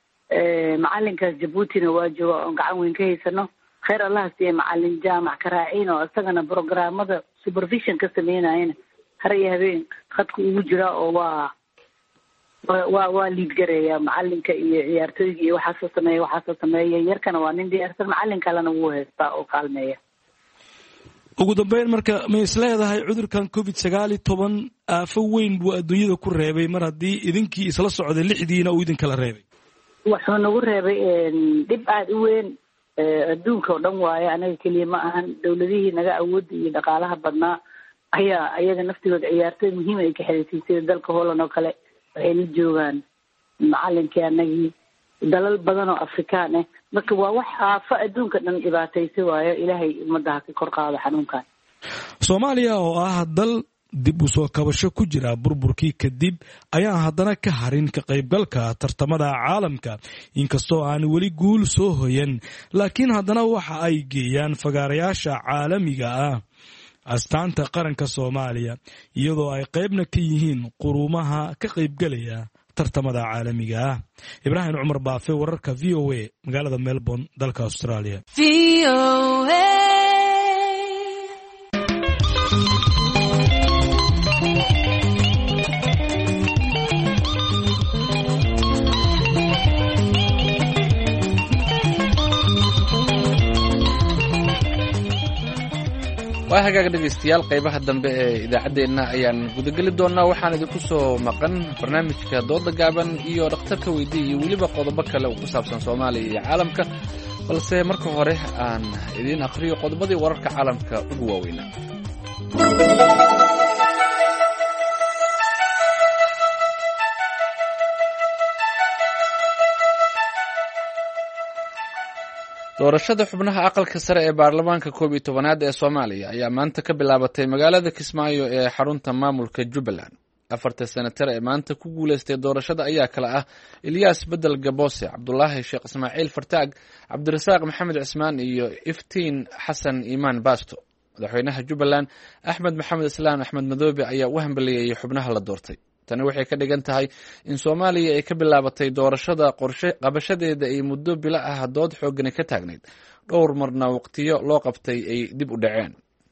ee macalinkaas Djibouti-na waa jooga oo gacan weyn ka haysano khayr Allah siiyo macalin jaamac ka raacin oo asagana programmada supervision ka sameynayna har iyo habeen khadku ugu jira oo waa waa waa liid gareeya macalinka iyo ciyaartooyga iyo waxa soo sameeyay waxa soo sameeyay yarkana waa nin diyaarsan macalin kalena wuu haystaa oo kaalmeeya. ugu dambeyn marka ma isleedahay cudurkan covid sagaal iyo toban aafo weyn buu adduunyada ku reebay mar haddii idinkii isla socday lixdiina uu idin kala reebay? wuxuu nagu reebay dib aad u weyn adduunka oo dhan waaye anaga kaliya ma ahan dawladihii naga awood iyo dhaqaalaha badnaa ayaa ayaga naftigooda ciyaartooy muhiim ay ka xiriirtay sida dalka Holland oo kale waxay la joogaan macalinkii anagii dalal badan oo afrikaan ah marka waa wax aafo adduunka dhan dhibaataysa waayo ilaahay ummadda ha ka kor qaado xanuunkan soomaaliya oo ah dal dib u soo kabasho ku jira burburkii kadib ayaan haddana ka harin ka qaybgalka tartamada caalamka inkastoo aan weli guul soo hoyan laakiin haddana waxa ay geeyaan fagaarayaasha caalamiga ah astaanta qaranka Soomaaliya iyadoo ay qaybna ka yihiin quruumaha ka qaybgalaya tartamada caalamiga ah. Ibrahim Umar Baafe, wararka V O A magaalada Melbourne dalka Australia. V O A waa hagaaga dhegeystayaal qaybaha dambe ee idaacaddeenna ayaan gudageli doonaa waxaan idinku soo maqan barnaamijka dooda gaaban iyo dhakhtarka weydii iyo weliba qodobo kale oo ku saabsan Soomaaliya iyo caalamka balse marka hore aan idin akhriyo qodobadii wararka caalamka ugu waaweynaa. doorashada xubnaha aqalka sare ee baarlamaanka koob iyo tobanaad ee Soomaaliya ayaa maanta ka bilaabatay magaalada Kismaayo ee xarunta maamulka Jubbaland. afarta senatar ee maanta ku guuleystay doorashada ayaa kala ah Ilyas Bedel Gabose, Cabdullaahi Sheekh Ismaaciil Fartaag, Cabdirasaaq Maxamed Cismaan iyo Iftiin Xasan Iimaan Baasto. madaxweynaha Jubbaland Axmed Maxamed Islaan Axmed Madoobe ayaa u hambalyeeyay xubnaha la doortay. tani waxay ka dhigan tahay in Soomaaliya ay ka bilaabatay doorashada qorshe qabashadeeda ay muddo bila ah dood xooggan ka taagneyd dhowr marna waqtiyo loo qabtay ay dib u dhaceen.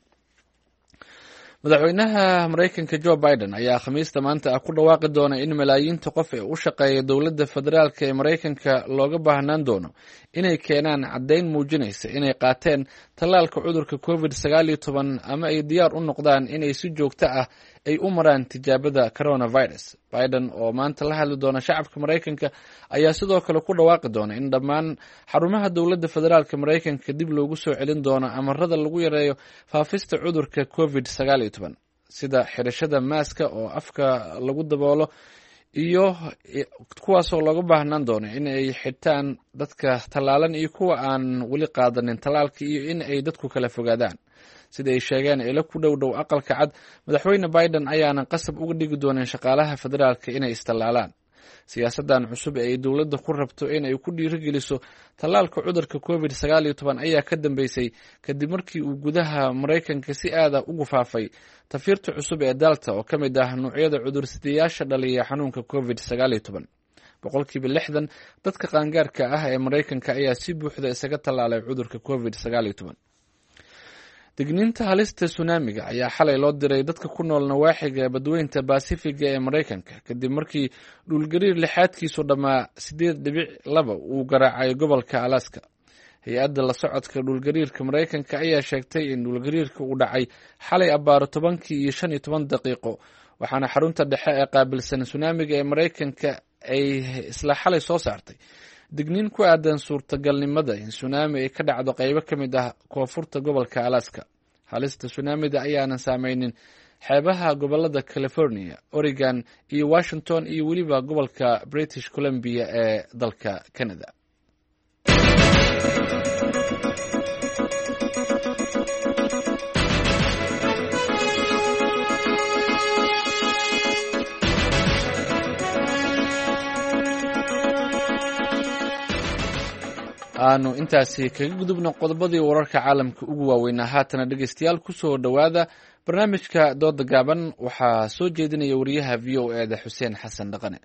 madaxweynaha Mareykanka Joe Biden ayaa Khamiista maanta ah ku dhawaaqi doona in malaayiinta qof ee u shaqeeya dowladda federaalka ee Mareykanka looga baahnaan doono inay keenaan caddayn muujinaysa inay qaateen tallaalka cudurka covid sagaal iyo toban ama ay diyaar u noqdaan inay si joogto ah ay u maraan tijaabada coronavirus. Biden oo maanta la hadli doona shacabka Mareykanka ayaa sidoo kale ku dhawaaqi doona in dhammaan xarumaha dowladda federaalka Mareykanka dib loogu soo celin doono amarada lagu yareeyo faafista cudurka covid sagaal iyo toban sida xirashada maaska oo afka lagu daboolo iyo kuwaasoo looga baahnaan doono in ay xitaan dadka tallaalan iyo kuwa aan weli qaadanin tallaalka iyo in ay dadku kala fogaadaan. sida ay sheegeen ilo ku dhow dhow aqalka cad, madaxweyne Biden ayaanan qasab uga dhigi doonin shaqaalaha federaalka inay istallaalaan. siyaasadan cusub ee ay dowladda ku rabto inay ku dhiirigeliso tallaalka cudurka covid sagaal iyo toban ayaa ka dambeysay kadib markii uu gudaha Mareykanka si aad ah ugu faafay tafiirta cusub ee Delta oo ka mid ah noocyada cudursidayaasha dhaliya xanuunka covid sagaal iyo toban. boqolkiiba lixdan dadka qaangaarka ah ee Mareykanka ayaa si buuxda isaga tallaalay cudurka covid sagaal iyo toban. digniinta halista tsunamiga ayaa xalay loo diray dadka ku nool nawaaxiga badweynta Pacifiga ee Mareykanka kadib markii dhulgariir lixaadkiisu dhammaa sideed dhibic laba uu garaacay gobolka Alaska. hay-adda la socodka dhulgariirka Mareykanka ayaa sheegtay in dhulgariirka uu dhacay xalay abaaro tobankii iyo shan iyo toban daqiiqo waxaana xarunta dhexe ee qaabilsan tsunamiga ee Mareykanka ay isla xalay soo saartay digniin ku aadan suurtagalnimada in tsunami ay ka dhacdo qaybo ka mid ah koonfurta gobolka Alaska. halista tsunamida ayaanan saameynin xeebaha gobolada California, Oregon iyo Washington iyo weliba gobolka British Columbia ee dalka Canada. aanu intaasi kaga gudubno qodobadii wararka caalamka ugu waaweynaa. haatana dhegeystayaal ku soo dhowaada barnaamijka dooda gaaban waxaa soo jeedinaya wariyaha V O A da Xuseen Xasan Dhaqane.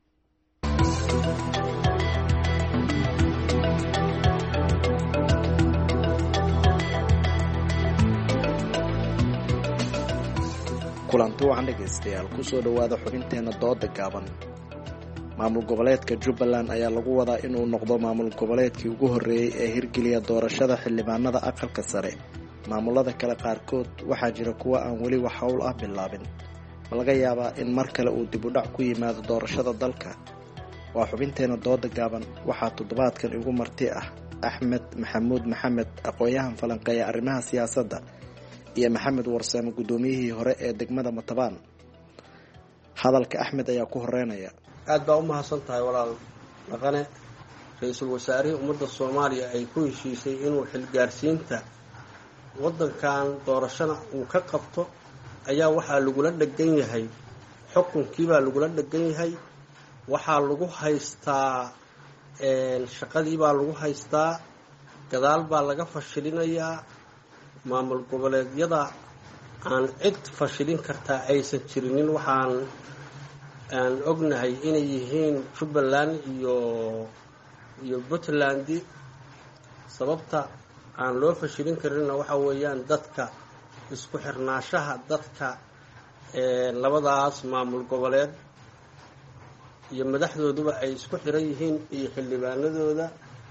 kulanti wacan dhegeystayaal ku soo dhowaada xubinteena dooda gaaban. maamul goboleedka Jubbaland ayaa lagu wadaa inuu noqdo maamul goboleedkii ugu horeeyay ee hirgeliya doorashada xildhibaanada aqalka sare. maamulada kale qaarkood waxaa jira kuwa aan weli wax hawl ah bilaabin. ma laga yaabaa in mar kale uu dib u dhac ku yimaado doorashada dalka? waa xubinteena dooda gaaban. waxaa toddobaadkan igu marti ah Axmed Maxamuud Maxamed, aqoon-yahan falanqeeya arrimaha siyaasadda, iyo Maxamed Warsame, gudoomiyihii hore ee degmada Matabaan. hadalka axmed ayaa ku horeynaya. aad baa u mahadsan tahay walaal dhaqane. ra-iisul wasaarihii ummadda soomaaliya ay ku heshiisay inuu xilgaarsiinta waddankan doorashana uu ka qabto ayaa waxaa lagula dhegan yahay, xukunkiibaa lagula dhegan yahay, waxaa lagu haystaa shaqadiibaa lagu haystaa, gadaal baa laga fashilinayaa. maamul goboleedyada aan cid fashilin kartaa aysan jirinin. waxaan aan ognahay inay yihiin jubbaland iyo iyo puntland. sababta aan loo fashilin karinna waxa weeyaan dadka isku xirnaashaha dadka labadaas maamul goboleed iyo madaxdooduba ay isku xiran yihiin iyo xildhibaanadooda.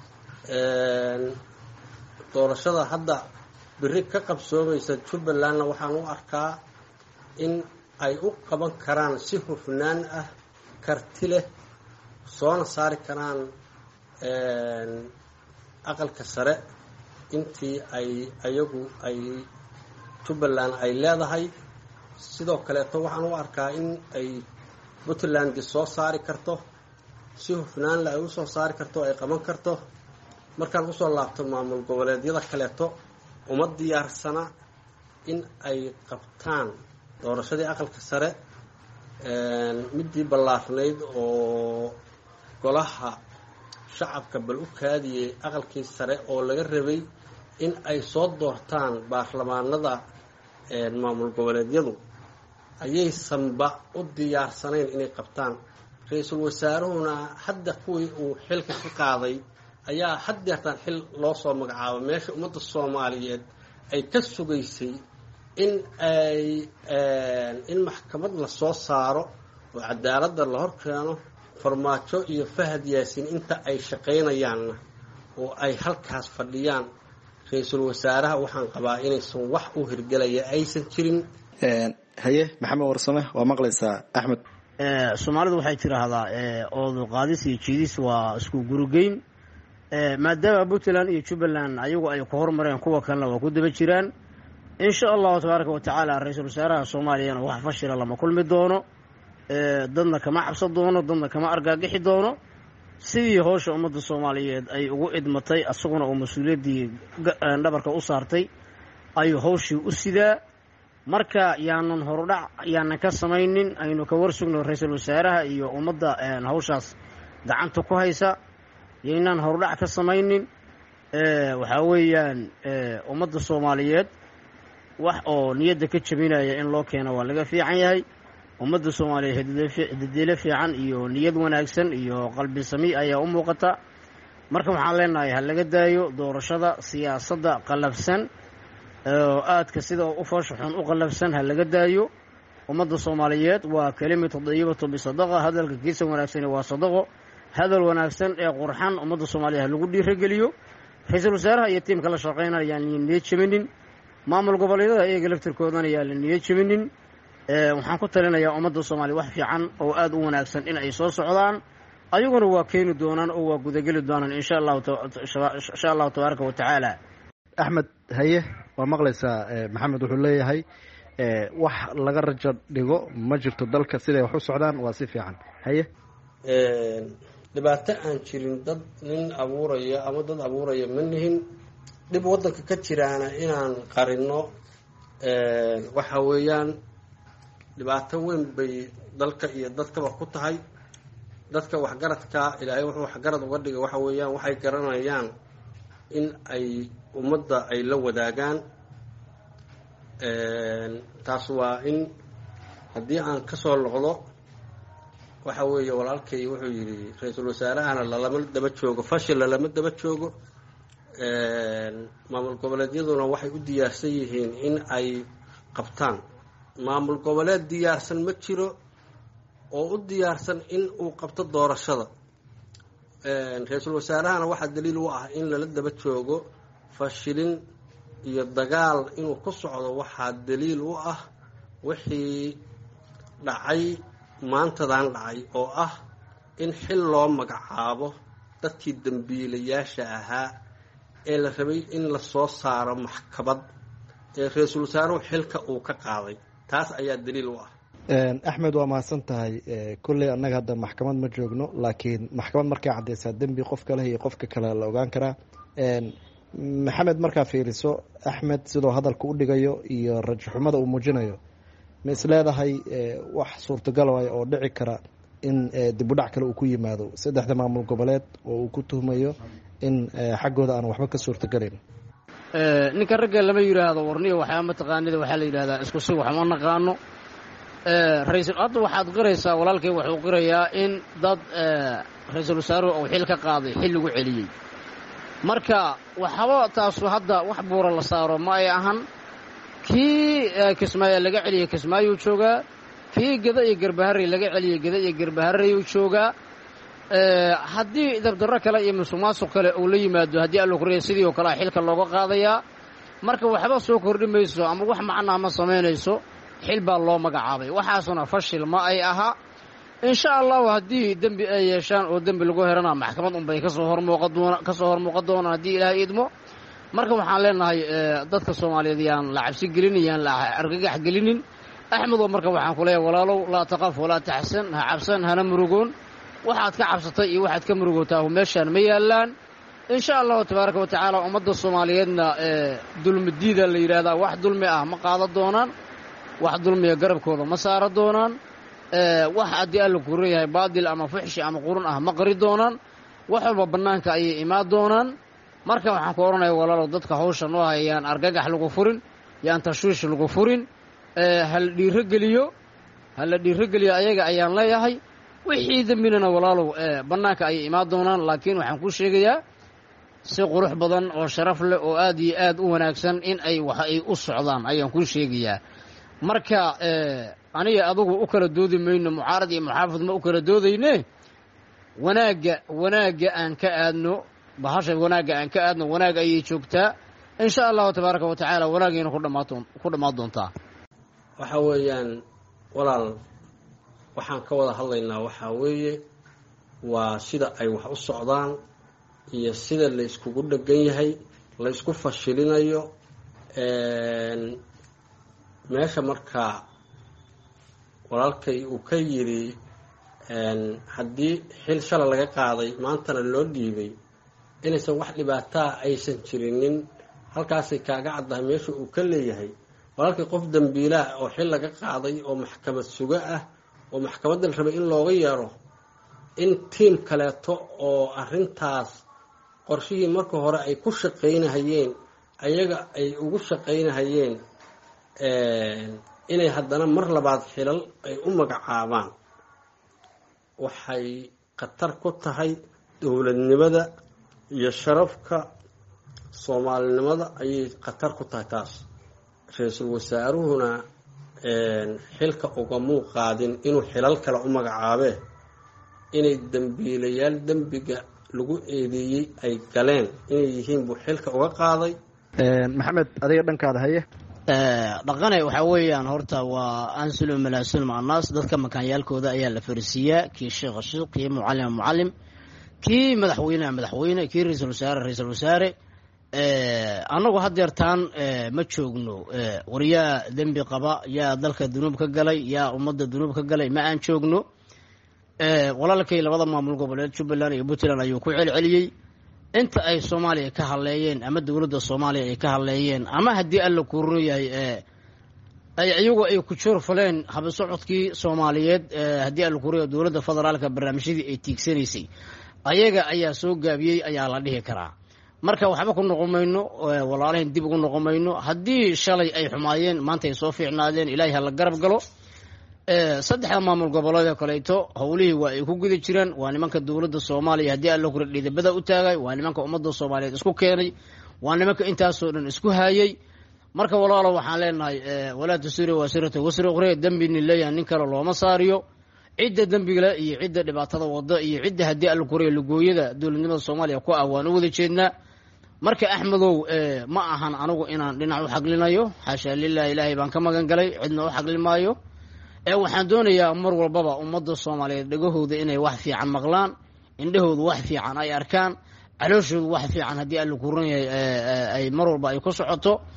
doorashada hadda beri ka qabsoomaysa jubbalandna waxaan u arkaa in ay u qaban karaan si hufnaan ah, karti leh, soona saari karaan aqalka sare intii ay ayagu ay jubbaland ay leedahay. sidoo kaleeto waxaan u arkaa in ay puntland soo saari karto, si hufnaan leh ay usoo saari karto, ay qaban karto. markaan usoo laabto maamul goboleedyada kaleeto uma diyaarsana in ay qabtaan doorashadii aqalka sare, midii ballaarnayd oo golaha shacabka bal u kaadiyey aqalkii sare oo laga rabay in ay soo doortaan baarlamaanada maamul goboleedyadu ayaysanba u diyaarsanayn inay qabtaan. ra-iisul wasaaruhuna hadda kuwii uu xilka ka qaaday ayaa haddeertaan xil loo soo magacaabo meesha ummadda soomaaliyeed ay ka sugaysay in ay in maxkamad la soo saaro oo cadaaladda la hor keeno. farmaajo iyo fahad yaasiin inta ay shaqaynayaanna oo ay halkaas fadhiyaan, ra-iisul wasaaraha waxaan qabaa inaysan wax u hirgelaya aysan jirin. haye maxamed warsame waa maqlaysaa axmed. soomaalidu waxay tiraahdaa oodu qaadis iyo jiidis waa isku gurugeyn. maadaama puntland iyo jubbaland ayagu ay ku hormareen, kuwa kalena waa ku daba jiraan. insha allahu tabaaraka watacaala ra-iisul wasaaraha soomaaliyana wax fashila lama kulmi doono, dadna kama cabsan doono, dadna kama argaagixi doono. sidii howsha ummadda soomaaliyeed ay ugu idmatay, asaguna uu mas-uuliyaddii dhabarka u saartay ayuu howshii u sidaa. marka yaanan horudhac yaanan ka samaynin, aynu ka warsugno ra-iisul wasaaraha iyo ummadda hawshaas gacanta ku haysa, yaynaan horudhac ka samaynin. waxaa weeyaan ummadda soomaaliyeed wax oo niyadda ka jabinaya in loo keeno waa laga fiican yahay. ummadda soomaaliyeed hididiile fiican iyo niyad wanaagsan iyo qalbi sami ayaa u muuqata. marka waxaan leenahay ha laga daayo doorashada siyaasadda qallafsan oo aadka sida u foosha xun u qallafsan, ha laga daayo. ummadda soomaaliyeed waa kelimatu dayibatu bisadaqa, hadalka kiisa wanaagsani waa sadaqo. hadal wanaagsan ee qurxan ummadda soomaaliyeed ha lagu dhiirageliyo. ra-iisul wasaaraha iyo tiimka la shaqaynaya yaan la niyad jabinin, maamul goboleedyada iyaga laftirkoodana yaan la niyad jabinin. waxaan ku talinayaa ummadda soomaaliya wax fiican oo aad u wanaagsan in ay soo socdaan, ayaguna waa keeni doonaan oo waa gudageli doonaan insha allahu insha allahu tabaaraka wa tacaala. axmed haye waa maqlaysaa. maxamed wuxuu leeyahay wax laga rajo dhigo ma jirto, dalka siday wax u socdaan waa si fiican. haye dhibaato aan jirin dad nin abuuraya ama dad abuuraya ma nihin. dhib waddanka ka jiraana inaan qarino waxa weeyaan dhibaato weyn bay dalka iyo dadkaba ku tahay. dadka waxgaradka ilaahay wuxuu waxgarad uga dhigay waxa weeyaan waxay garanayaan in ay ummadda ay la wadaagaan. taas waa in haddii aan ka soo noqdo waxa weeye walaalkay wuxuu yidhi ra-iisul wasaarahana lalama daba joogo, fashil lalama daba joogo. maamul goboleedyaduna waxay u diyaarsan yihiin in ay qabtaan. maamul goboleed diyaarsan ma jiro oo u diyaarsan in uu qabto doorashada. ra-iisul wasaarahana waxaa daliil u ah in lala daba joogo fashilin iyo dagaal inuu ku socdo. waxaa daliil u ah wixii dhacay maantadan dhacay oo ah in xil loo magacaabo dadkii dambiilayaasha ahaa ee la rabay in la soo saaro maxkamad ee ra-iisul wasaaruhu xilka uu ka qaaday. taas ayaa daliil u ah. axmed waa mahadsan tahay kolley annaga hadda maxkamad ma joogno laakiin maxkamad markay caddaysaa dembi qofka leh iyo qofka kale la ogaan karaa. maxamed markaa fiiriso axmed sidoo hadalka u dhigayo iyo rajaxumada uu muujinayo ma is leedahay wax suurtagal waay oo dhici kara in dibudhac kale uu ku yimaado saddexda maamul goboleed oo uu ku tuhmayo in xaggooda aan waxba ka suurtagalayn? ninka ragga lama yidhaahdo warniyo waxaa mataqaanida waxaa la yidhahdaa isku si wax ma naqaano. ra-iisul hadda waxaad qiraysaa walaalkay wuxuu qirayaa in dad ra-iisul wasaaruhu uu xil ka qaaday xil lagu celiyey. marka waxaba taasu hadda wax buura la saaro ma ay ahan. kii kismaayo laga celiyey kismaayuu joogaa, kii geda iyo garbaharey laga celiyey geda iyo garbahareyuu joogaa. haddii dabdarro kale iyo musuqmaasuq kale uu la yimaado haddii alla kuriya sidii oo kale xilka looga qaadayaa. marka waxba soo kordhi mayso ama wax macnaa ma samaynayso, xil baa loo magacaabay. waxaasuna fashil ma ay aha. insha allahu haddii dembi ay yeeshaan oo dembi lagu herana maxkamad unbay kasoo hormuuqadoona kasoo hormuuqan doonaan haddii ilaahay idmo. marka waxaan leenahay dadka soomaaliyeed yaan la cabsi gelinin, yaan la argagax gelinin. axmedoo marka waxaan ku leeyahay walaalow laa taqaf walaa taxsan, ha cabsan hana murugoon. waxaad ka cabsatay iyo waxaad ka murugootaa meeshaan ma yaallaan. insha allahu tabaaraka wa tacaala ummadda soomaaliyeedna dulmidiida la yidhaahdaa wax dulmi ah ma qaada doonaan, wax dulmiya garabkooda ma saara doonaan. wax haddii alla kuran yahay baadil ama fuxshi ama qurun ah ma qari doonaan. wax walba bannaanka ayay imaan doonaan. marka waxaan ku odhanaya walaalow dadka hawsha noo haya yaan argagax lagu furin, yaan tashwiish lagu furin. hala dhiirogeliyo hala dhiirogeliyo ayaga ayaan leeyahay. wixii dembinana walaalow bannaanka ayay imaan doonaan. laakiin waxaan kuu sheegayaa si qurux badan oo sharaf leh oo aad iyo aad u wanaagsan in ay wax ay u socdaan ayaan kuu sheegayaa. marka aniga adugu u kala doodi mayno, mucaarad iyo muxaafid ma u kala doodayne. wanaagga wanaagga aan ka aadno bahasha wanaagga aan ka aadno wanaag ayay joogtaa. insha allahu tabaaraka wa tacaala wanaagayna ku dhamaato ku dhammaan doontaa. waxa weeyaan walaal waxaan ka wada hadlaynaa waxaa weeye waa sida ay wax u socdaan iyo sida la iskugu dhegan yahay, la isku fashilinayo. meesha markaa walaalkay uu ka yidhi haddii xil shala laga qaaday maantana loo dhiibay inaysan wax dhibaataa aysan jirinin, halkaasay kaaga caddahay meesha uu ka leeyahay. walaalkay qof dambiilaah oo xil laga qaaday oo maxkamad suga ah oo maxkamadda la rabay in looga yeero, in tiim kaleeto oo arrintaas qorshihii marka hore ay ku shaqaynahayeen ayaga ay ugu shaqaynahayeen inay haddana mar labaad xilal ay u magacaabaan waxay khatar ku tahay dowladnimada iyo sharafka soomaalinimada ayay khatar ku tahay taas. ra-iisul wasaaruhuna xilka ugamuu qaadin inuu xilal kale u magacaabee inay dembiilayaal dembiga lagu eedeeyey ay galeen inay yihiin buu xilka uga qaaday. maxamed adiga dhankaada haye. dhaqane waxaa weeyaan horta waa ansulu malaasulum annaas, dadka makaanyaalkooda ayaa la farisiiyaa. kii sheekha sheekh, kii mucalima mucalim, kii madaxweyneha madaxweyne, kii ra-iisul wasaare ra-iisul wasaare. annagu haddeertaan ma joogno war yaa dembi qaba, yaa dalka dunuub ka galay, yaa ummadda dunuub ka galay ma aan joogno. walaalkay labada maamul goboleed jubbaland iyo puntland ayuu ku celceliyey inta ay soomaaliya ka hadleeyeen ama dowladda soomaaliya ay ka hadleeyeen ama haddii alla kuurno yahay ay iyagu ay ku joor faleen habsocodkii soomaaliyeed. haddii alla kuurno dowladda federaalka barnaamijyadii ay tiigsanaysay ayaga ayaa soo gaabiyey ayaa la dhihi karaa. marka waxba ku noqon mayno, walaalahayn dib ugu noqon mayno. haddii shalay ay xumaayeen maanta ay soo fiicnaadeen, ilaahay ha la garab galo. saddexda maamul goboleed oo kaleeto howlihii waa ay ku guda jiraan. waa nimanka dowladda soomaaliya haddii alla kura dhiidabada u taagay, waa nimanka ummadda soomaaliyeed isku keenay, waa nimanka intaasoo dhan isku haayay. marka walaalo waxaan leenahay walaa tusiri wasirata wasri ukhra, dembini leeyahay nin kale looma saariyo. cidda dembigale iyo cidda dhibaatada wada iyo cidda haddii alla kura lugooyada dowladnimada soomaaliya ku ah waan u wada jeednaa. marka axmedow ma ahan anigu inaan dhinac u xaglinayo, xaashaa lilah, ilaahay baan ka magan galay, cidna u xaglin maayo. waxaan doonayaa mar walbaba ummadda soomaaliyeed dhegahooda inay wax fiican maqlaan, indhahooda wax fiican ay arkaan, calooshooda wax fiican haddii alla kuran yahay ay mar walba ay ku socoto.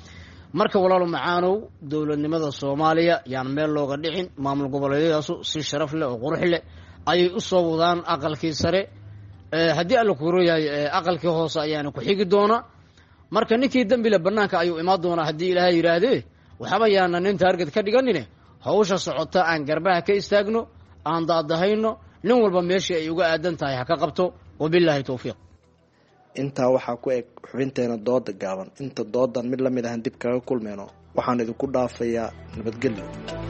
marka walaalo macaanow dowladnimada soomaaliya yaan meel looga dhicin maamul goboleedyadaasu si sharaf leh oo qurux leh ayay u soo wadaan aqalkii sare haddii alla kuroyahay aqalkii hoose ayaana ku xigi doona marka ninkii dembile bannaanka ayuu imaan doonaa haddii ilaahay yidhaahdee waxaba yaana nin taarget ka dhiganine hawsha socota aan garbaha ka istaagno aan daadahayno nin walba meeshii ay uga aadan tahay ha ka qabto wabilaahi towfiiq intaa waxaa ku eg xubinteena dooda gaaban inta doodan mid la mid ahan dib kaga kulmeyno waxaan idinku dhaafayaa nabadgelyo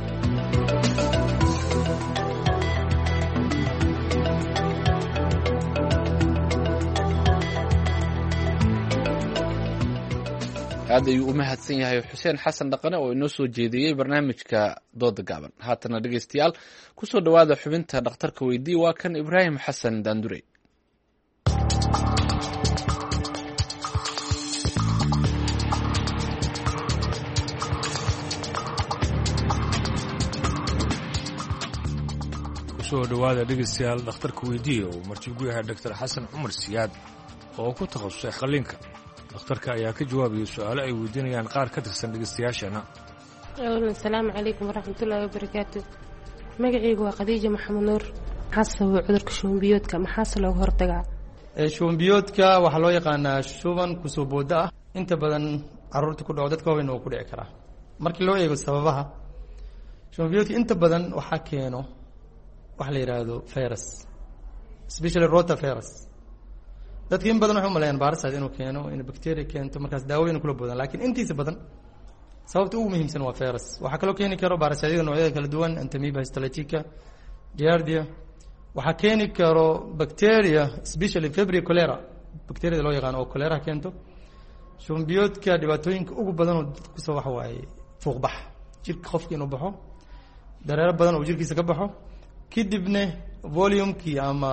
aad ayuu u mahadsan yahay xuseen xasan dhaqane oo inoo soo jeediyey barnaamijka dooda gaaban. haatana dhegeystayaal kusoo dhawaada xubinta dhakhtarka weydii waa kan ibraahim xasan daandurey. kusoo dhawaada dhegeystayaal dhakhtarka weydii oo marti ugu yahay doctor xasan cumar siyaad oo ku takhasusay qalliinka. dhakhtarka ayaa ka jawaabaya su-aalo ay weydiinayaan qaar ka tirsan dhegeystayaashana. asalaamu calaykum waraxmatullaahi wabarakaatu. magacaygu waa khadiija maxamed nuur. maxaa sababa cudurka shubanbiyoodka maxaase looga hortagaa? shubanbiyoodka waxaa loo yaqaanaa shuban kusoo booda ah inta badan caruurta ku dhaco dadka waaweyn oo ku dhici karaa. markii loo eego sababaha shubanbiyoodka inta badan waxaa keeno waxa la yidhaahdo virus, especially rota virus. dadka in badan waxay u maleeyaan baarasaad inuu keeno in bacteria keento markaas daawooyin kula boodaan laakiin intiisa badan sababta ugu muhiimsan waa virus. waxaa kaloo keeni karo baarasaadada noocyada kala duwan Entamoeba histolytica, Giardia. waxaa keeni karo bacteria especially Vibrio cholera, bacteria loo yaqaan oo cholera keento. shubanbiyoodka dhibaatooyinka ugu badan oo dadku soo waxa waaye fuuqbax, jirka qofka inuu baxo, dareero badan oo jirkiisa ka baxo, kadibna volumekii ama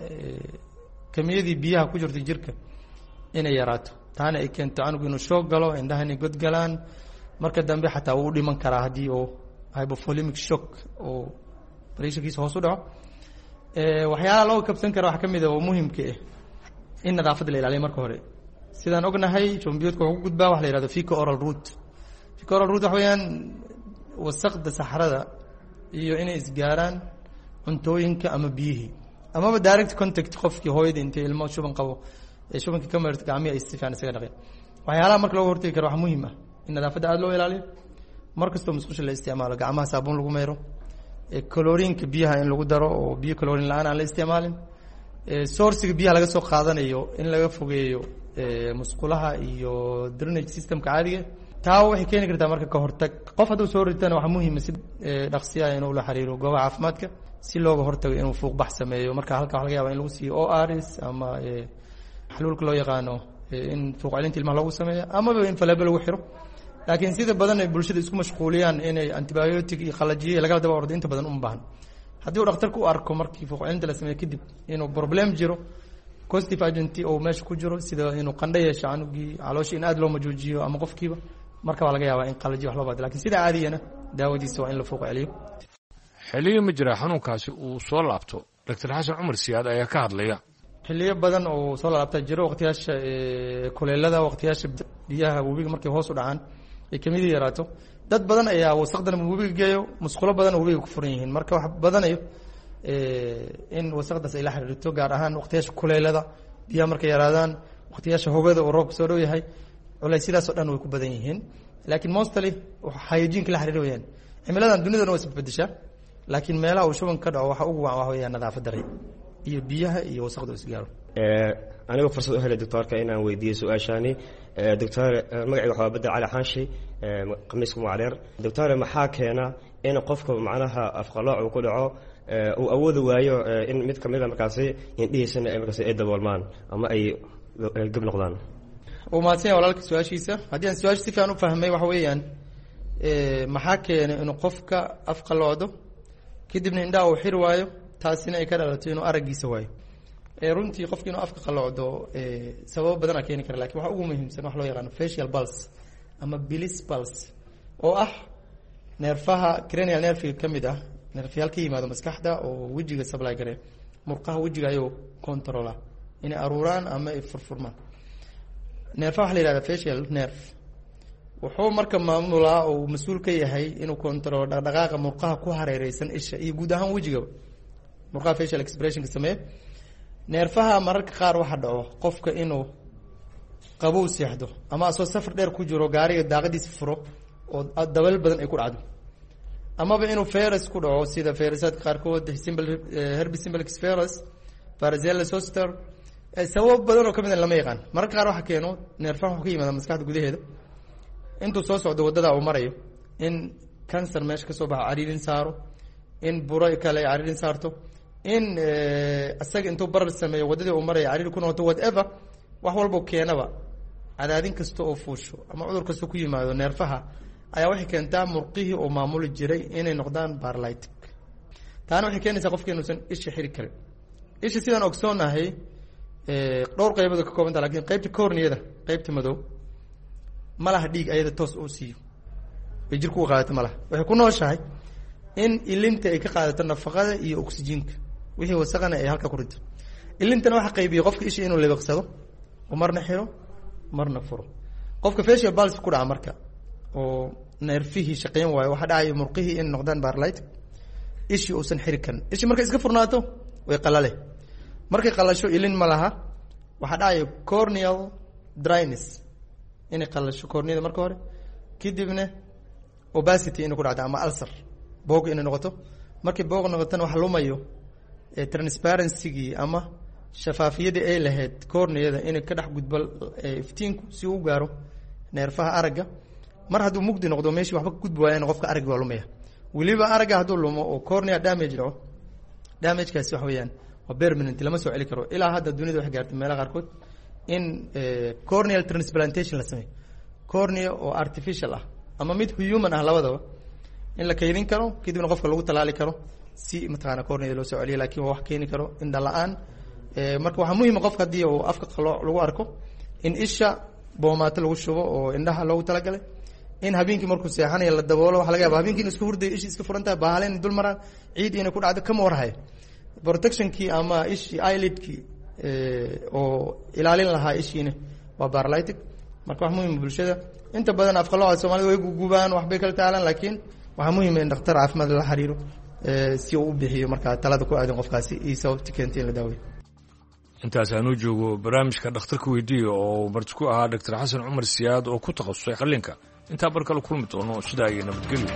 kamiyadii biyaha ku jirta jirka inay yaraato, taana ay keento canugu inuu shoog galo, indhaha inay godgalaan, marka dambe xataa wuu dhiman karaa haddii uu hypovolemic shock oo pressurekiisa hoos u dhaco. waxyaalaha loo kabsan kara waxaa ka mid ah oo muhimka ah in nadaafadda la ilaaliyo marka hore. sidaan ognahay shubanbiyoodka wuxuu ku gudbaa waxa la yihahdo fecal oral route. fecal oral route waxa weeyaan wasaqda saxrada iyo inay isgaaraan cuntooyinka ama biyihii amaba direct contact qofkii hooyada intay ilmo shuban qabo ee shubanka ka marta gacmihi ay si fiican isaga dhaqeen. waxyaalaha marka looga hortagi karo waxaa muhiim ah in nadaafadda aada loo ilaaliyo, mar kastoo musqusha la isticmaalo gacmaha saabuun lagu mayro, chloriinka biyaha in lagu daro oo biyo chloriin la-aan aan la isticmaalin, sourciga biyaha laga soo qaadanayo in laga fogeeyo musqulaha iyo drainage systemka caadiga. taa waxay keeni kartaa marka ka hortag. qof hadduu soo ritana waxaa muhiima si dhaqsiya inuu la xiriiro goobaha caafimaadka si looga hortago inuu fuuqbax sameeyo. marka halka waxa laga yaaba in lagu siiyo O R S ama xaluulka loo yaqaano in fuuq celinta ilmaha loogu sameeyo amaba in faleebo lagu xiro. laakiin sida badan ay bulshada isku mashquuliyaan inay antibiotic iyo qalajiye lagala daba ordo inta badan uma baahan. haddii uu dhakhtarku u arko markii fuuq celinta la sameeyo kadib inuu problem jiro, positive agent oo meesha ku jiro sida inuu qandho yeesho canugii, caloosha in aada loo majoojiyo ama qofkiiba, marka waa laga yaabaa in qalajiye wax loo baado. lakiin sida caadiyana daawadiisa waa in la fuuq celiyo. xilliyo ma jira xanuunkaasi uu soo laabto? doctor xasan cumar siyaad ayaa ka hadlaya. xilliyo badan oo soo laabta jiro, waqtiyaasha kuleelada, waqtiyaasha biyaha webiga markay hoos u dhacaan ay kamidii yaraato. dad badan ayaa wasaqdan webiga geeyo, musqulo badan oo webiga ku furan yihiin, marka wax badanayo in wasaqdaas ay la xiriirto, gaar ahaan waqtiyaasha kuleelada biyaha markay yaraadaan, waqtiyaasha hogada oo roobka soo dhow yahay, culaysyadaas oo dhan way ku badan yihiin. laakiin mostly hygiene la xiriir weyaan. cimiladan dunidana waa isbedeshaa, laakiin meelaha uu shuban ka dhaco waxa ugu wacan waxa weeyaan nadaafad darre iyo biyaha iyo wasaqda oo isgaaro. anigoo fursad u helay doctorka inaan weydiiyo su-aashaani. doctor magacayga waxaa bedel cali xaanshi, khamiiska mucreer. doctor maxaa keena in qofka macnaha afqalooc uu ku dhaco uu awoodi waayo in mid kamid a markaasi indhihiisana ay markaasi ay daboolmaan ama ay gab noqdaan? uu mahadsan yahay walaalka su-aashiisa. haddii aan su-aasha si fiican u fahmay waxa weeyaan maxaa keenay inuu qofka afqaloocdo kadibna indhaha uu xiri waayo, taasina ay ka dhalato inuu araggiisa waayo. runtii qofki inuu afka qalocdo sababo badan aa keeni kara, lakin waxa ugu muhiimsan wax loo yaqaano facial pulse ama bilis pulse oo ah neerfaha cranial nerviga ka mid ah, neerfayaal ka yimaado maskaxda oo wejiga supply gare, murqaha wejiga ayuu controla inay aruuraan ama ay furfurmaan. neerfaha waxa la yihahda facial nerve wuxuu marka maamulaa oo mas-uul ka yahay inuu control dhaqdhaqaaqa murqaha ku hareereysan isha iyo guud ahaan wejigaba murqaha facial expressionka sameeya neerfaha mararka qaar waxa dhaco qofka inuu qabow seexdo ama asoo safar dheer ku jiro gaariga daaqadiisa furo oo dabal badan ay ku dhacdo amaba inuu virus ku dhaco sida virusaadka qaarkood simple herpes simplex virus varicella zoster sabab badan oo kamid ah lama yaqaan mararka qaar waxa keeno neerfaha wuxuu ka yimaada maskaxda gudaheeda intuu soo socdo wadada uu marayo in cancer meesha kasoo baxo cariirin saaro in buro kale cariirin saarto in asaga intuu barar sameeyo wadadii uu marayo cariir ku noqoto whatever wax walba keenaba cadaadin kasta oo fuusho ama cudur kasta ku yimaado neerfaha ayaa waxay keentaa murqihii oo maamuli jiray inay noqdaan paralytic taana waxay keenaysaa qofka inuusan isha xiri karin isha sidaan ogsoonahay dhowr qaybood ka kooban tahay laakiin qaybta corneada qaybta madow ma laha dhiig ayada toos oo siiyo bay jirku u qaadato ma laha waxay ku nooshahay in ilinta ay ka qaadato nafaqada iyo oksijiinka wixii wasaqana ay halka ku rido ilintana waxa qaybiyo qofka isha inuu leebaqsado oo marna xiro marna furo qofka facial pulse ku dhaca marka oo neerfihii shaqeyn waayo waxa dhacay murqihii in noqdaan paralytic ishi uusan xiri karin ishi markay iska furnaato way qalale markay qalasho ilin ma laha waxa dhacay corneal dryness inay qalasho corneada marka hore kadibna obesity inay ku dhacdo ama ulcer boog inay noqoto markay boog noqotana waxa lumayo transparency-gii ama shafaafiyadii ay lahayd corneada inay ka dhex gudbo iftiinku si uu gaaro neerfaha aragga mar hadduu mugdi noqdo meeshii waxba ka gudbi waayana qofka aragga waa lumaya weliba aragga hadduu lumo oo cornea damage dhaco damagekaasi waxa weeyaan waa permanent lama soo celi karo ilaa hadda dunida waxay gaartay meelaha qaarkood in corneal transplantation la sameeyo cornea oo artificial ah ama mid human ah labadaba in la kaydin karo kadibna qofka lagu talaali karo si mataqaana cornea loo soo celiyo laakiin waa wax keeni karo indha la-aan marka waxaa muhiima qofka haddii uu afka qalooc lagu arko in isha boomaato lagu shubo oo indhaha loogu talagalay in habeenkii markuu seexanayo la daboolo waxa laga yaaba habeenkii in iska hurdayo ishi iska furan tahay bahaleen dul maraan ciid inay ku dhacdo kama warhayo protectionkii ama ishii eyelidkii oo ilaalin lahaa ishiina waa paralytic marka wax muhiima bulshada inta badan afqalooca soomaalida way gugubaan waxbay kala taalaan laakiin waxaa muhiima in dhakhtar caafimaad la xiriiro si uu u bixiyo markaa talada ku aadan qofkaasi iyo sababti keentay in la daaweeyo intaas aanuu joogo barnaamijka dhakhtarka weydiiya oo marti ku ahaa doctor xasan cumar siyaad oo ku takhasusay qalliinka intaa bar kale kulmi doono sidaa iyo nabadgelyo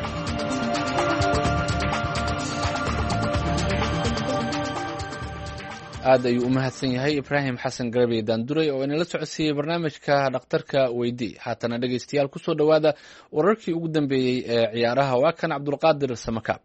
aad ayuu u mahadsan yahay ibraahim xasan garabiye daanduray oo inala socodsiiyey barnaamijka dhakhtarka weydii haatana dhegaystayaal kusoo dhowaada wararkii ugu dambeeyey ee ciyaaraha waa kan cabdulqaadir samakaab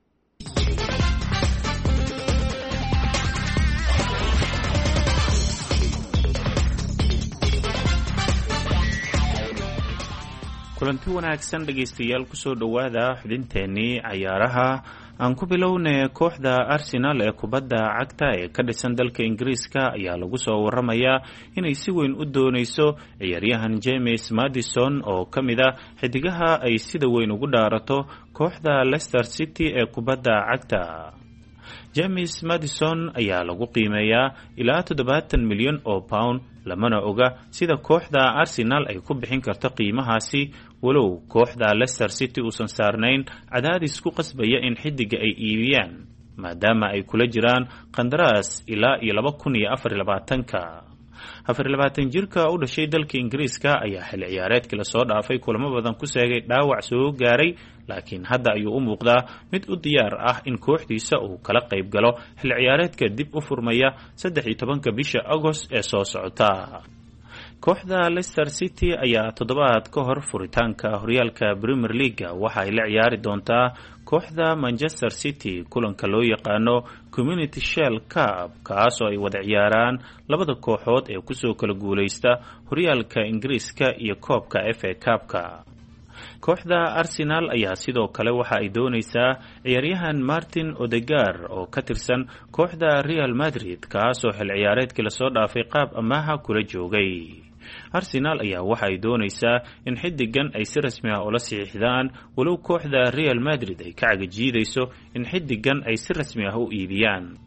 kulanti wanaagsan dhegaystayaal kusoo dhowaada xubinteennii cayaaraha aan ku bilownay kooxda arsenal ee kubadda cagta ee ka dhisan dalka ingiriiska ayaa lagu soo waramayaa inay si weyn u doonayso ciyaaryahan james madison oo ka mid ah xidigaha ay sida weyn ugu dhaarato kooxda leicester city ee kubadda cagta james madison ayaa lagu qiimeeyaa ilaa toddobaatan milyan oo pound lamana oga sida kooxda arsenal ay ku bixin karto qiimahaasi walow kooxda leicester city uusan saarnayn cadaadis ku qasbaya in xidiga ay iibiyaan maadaama ay kula jiraan qandaraas ilaa iyo laba kun iyo afar iyo labaatanka afar iyo labaatan jirka u dhashay dalka ingiriiska ayaa xilli ciyaareedkii lasoo dhaafay kulamo badan ku seegay dhaawac soo gaaray laakiin hadda ayuu u muuqdaa mid u diyaar ah in kooxdiisa uu kala qayb galo xilli ciyaareedka dib u furmaya saddex iyo tobanka bisha agost ee soo socota kooxda leicester city ayaa toddobaad ka hor furitaanka horyaalka premier leaga waxa ay la ciyaari doontaa kooxda manchester city kulanka loo yaqaano community shield cup kaasoo ay wada ciyaaraan labada kooxood ee kusoo kala guulaysta horyaalka ingiriiska iyo koobka f a cupka kooxda arsenal ayaa sidoo kale waxa ay doonaysaa ciyaaryahan martin odegaar oo ka tirsan kooxda real madrid kaasoo xil ciyaareedkii lasoo dhaafay qaab amaaha kula joogay arsenal ayaa waxa ay doonaysaa in xidigan ay si rasmi ah ula saxiixdaan walow kooxda real madrid ay ka cagajiidayso in xidigan ay si rasmi ah u iibiyaan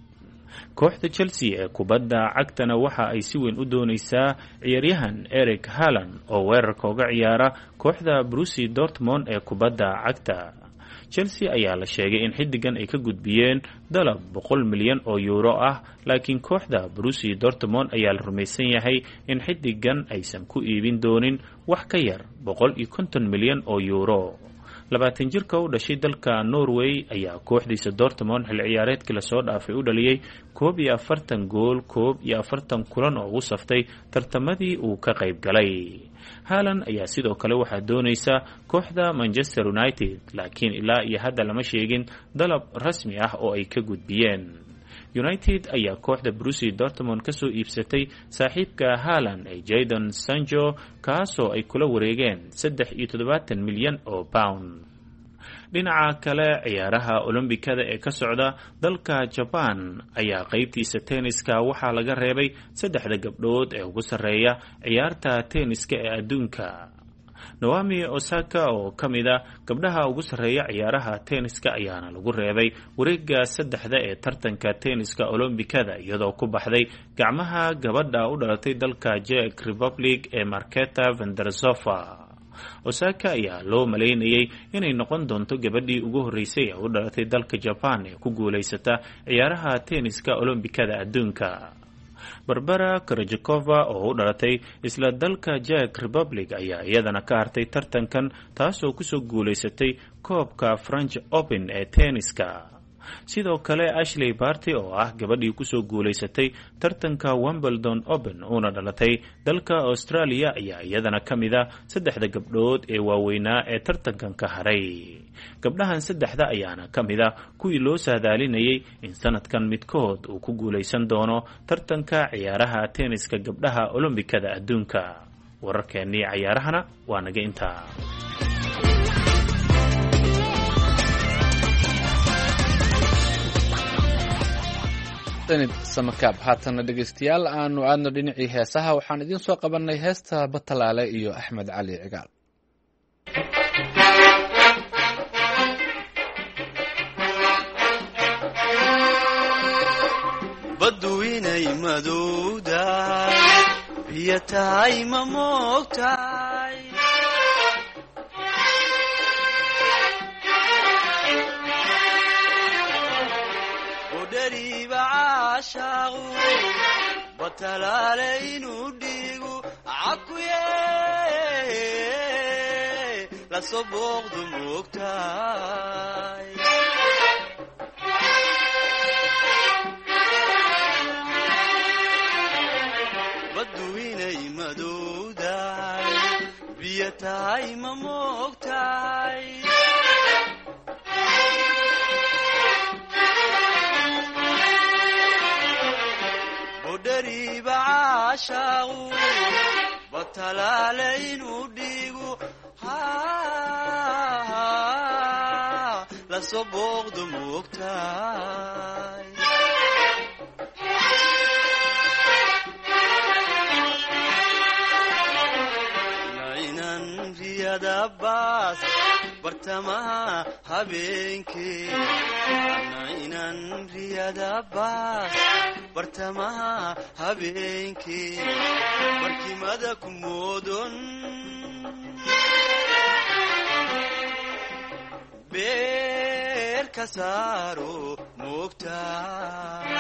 kooxda chelsea ee kubadda cagtana waxa ay si weyn u doonaysaa ciyaaryahan eric haaland oo weerarka uga ciyaara kooxda Borussia Dortmund ee kubadda cagta. Chelsea ayaa la sheegay in xiddigan ay ka gudbiyeen dalab boqol milyan oo euro ah, laakiin kooxda Borussia Dortmund ayaa la rumaysan yahay in xiddigan aysan ku iibin doonin wax ka yar boqol iyo konton milyan oo euro. labaatan jirka u dhashay dalka Norway ayaa kooxdiisa Dortmund xil ciyaareedkii la soo dhaafay u dhaliyay koob iyo afartan gool koob iyo afartan kulan oo u saftay tartamadii uu ka qayb galay. Haaland ayaa sidoo kale waxaa doonaysa kooxda Manchester United, laakiin ilaa iyo hadda lama sheegin dalab rasmi ah oo ay ka gudbiyeen. United ayaa kooxda Borussia Dortmund ka soo iibsatay saaxiibka Haaland ee Jadon Sancho, kaasoo ay kula wareegeen saddex iyo toddobaatan milyan oo pound. dhinaca kale, ciyaaraha olombikada ee ka socda dalka Japan ayaa qaybtiisa tenniska waxaa laga reebay saddexda gabdhood ee ugu sarreeya ciyaarta tenniska ee adduunka. Naomi Osaka oo ka mid ah gabdhaha ugu sarreeya ciyaaraha tenniska ayaana lagu reebay wareegga saddexda ee tartanka tenniska olombikada iyadoo ku baxday gacmaha gabadha u dhalatay dalka Czech Republic ee Marketa Vondrousova. Osaka ayaa loo maleynayay inay noqon doonto gabadhii ugu horreysay ee u dhalatay dalka Japan ee ku guulaysata ciyaaraha tenniska olombikada adduunka. Barbara Krejcikova oo u dhalatay isla dalka Czech Republic ayaa iyadana ka hartay tartankan, taasoo kusoo guulaysatay koobka French Open ee tenniska. sidoo kale Ashley Barty oo ah gabadhii kusoo guulaysatay tartanka Wimbledon Open una dhalatay dalka Australia ayaa iyadana ka mid ah saddexda gabdhood ee waaweynaa ee tartankan ka haray. gabdhahan saddexda ayaana ka mid ah kuwii loo saadaalinayay in sanadkan midkood uu ku guulaysan doono tartanka ciyaaraha tenniska gabdhaha Olombikada adduunka. wararkeennii ciyaarahana waa naga intaa. samakaab haatana dhegaystayaal aanu aadno dhinacii heesaha waxaan idiin soo qabanay heesta Batalaale iyo Axmed Cali Cigaal. baduinay madowdahay biyo tahay ma moogtahay batalaale inuu dhiigu cakuye lasoo booqdu moogtahay baduinay madowdahay biyo tahay ma moogtahay dariba caashaqu batalaale inuu dhiigu lasoo booqdu moogtahay nainan riyada baas bartamaha habeenkee nainan riyada baas bartamaha habeenkee barkimada ku moodon beer ka saaro moogtahay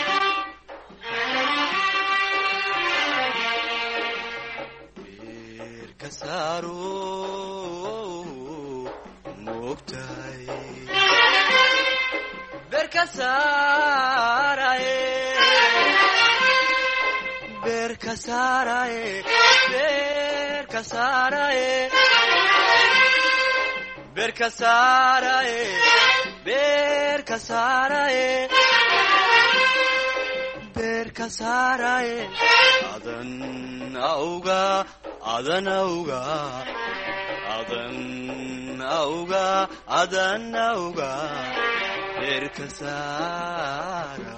beer ka saaro moogtahay beer ka saaraye beer ka saaraye beer ka saaraye beer ka saaraye beer ka saaraye beer ka saaraye adan auga adan auga adan auga adan auga beer ka saara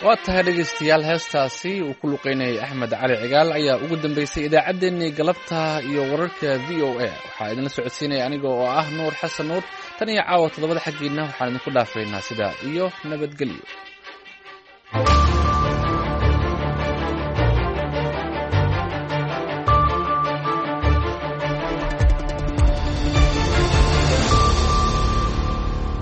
waa tahay dhegaystayaal heestaasi uu ku luqeynayay axmed cali cigaal ayaa ugu dambeysay idaacaddeenii galabta iyo wararka v o a waxaa idinla socodsiinaya aniga oo ah nuur xasan nuur tan iyo caawa toddobada xaggiina waxaan idinku dhaafaynaa sidaa iyo nabadgelyo.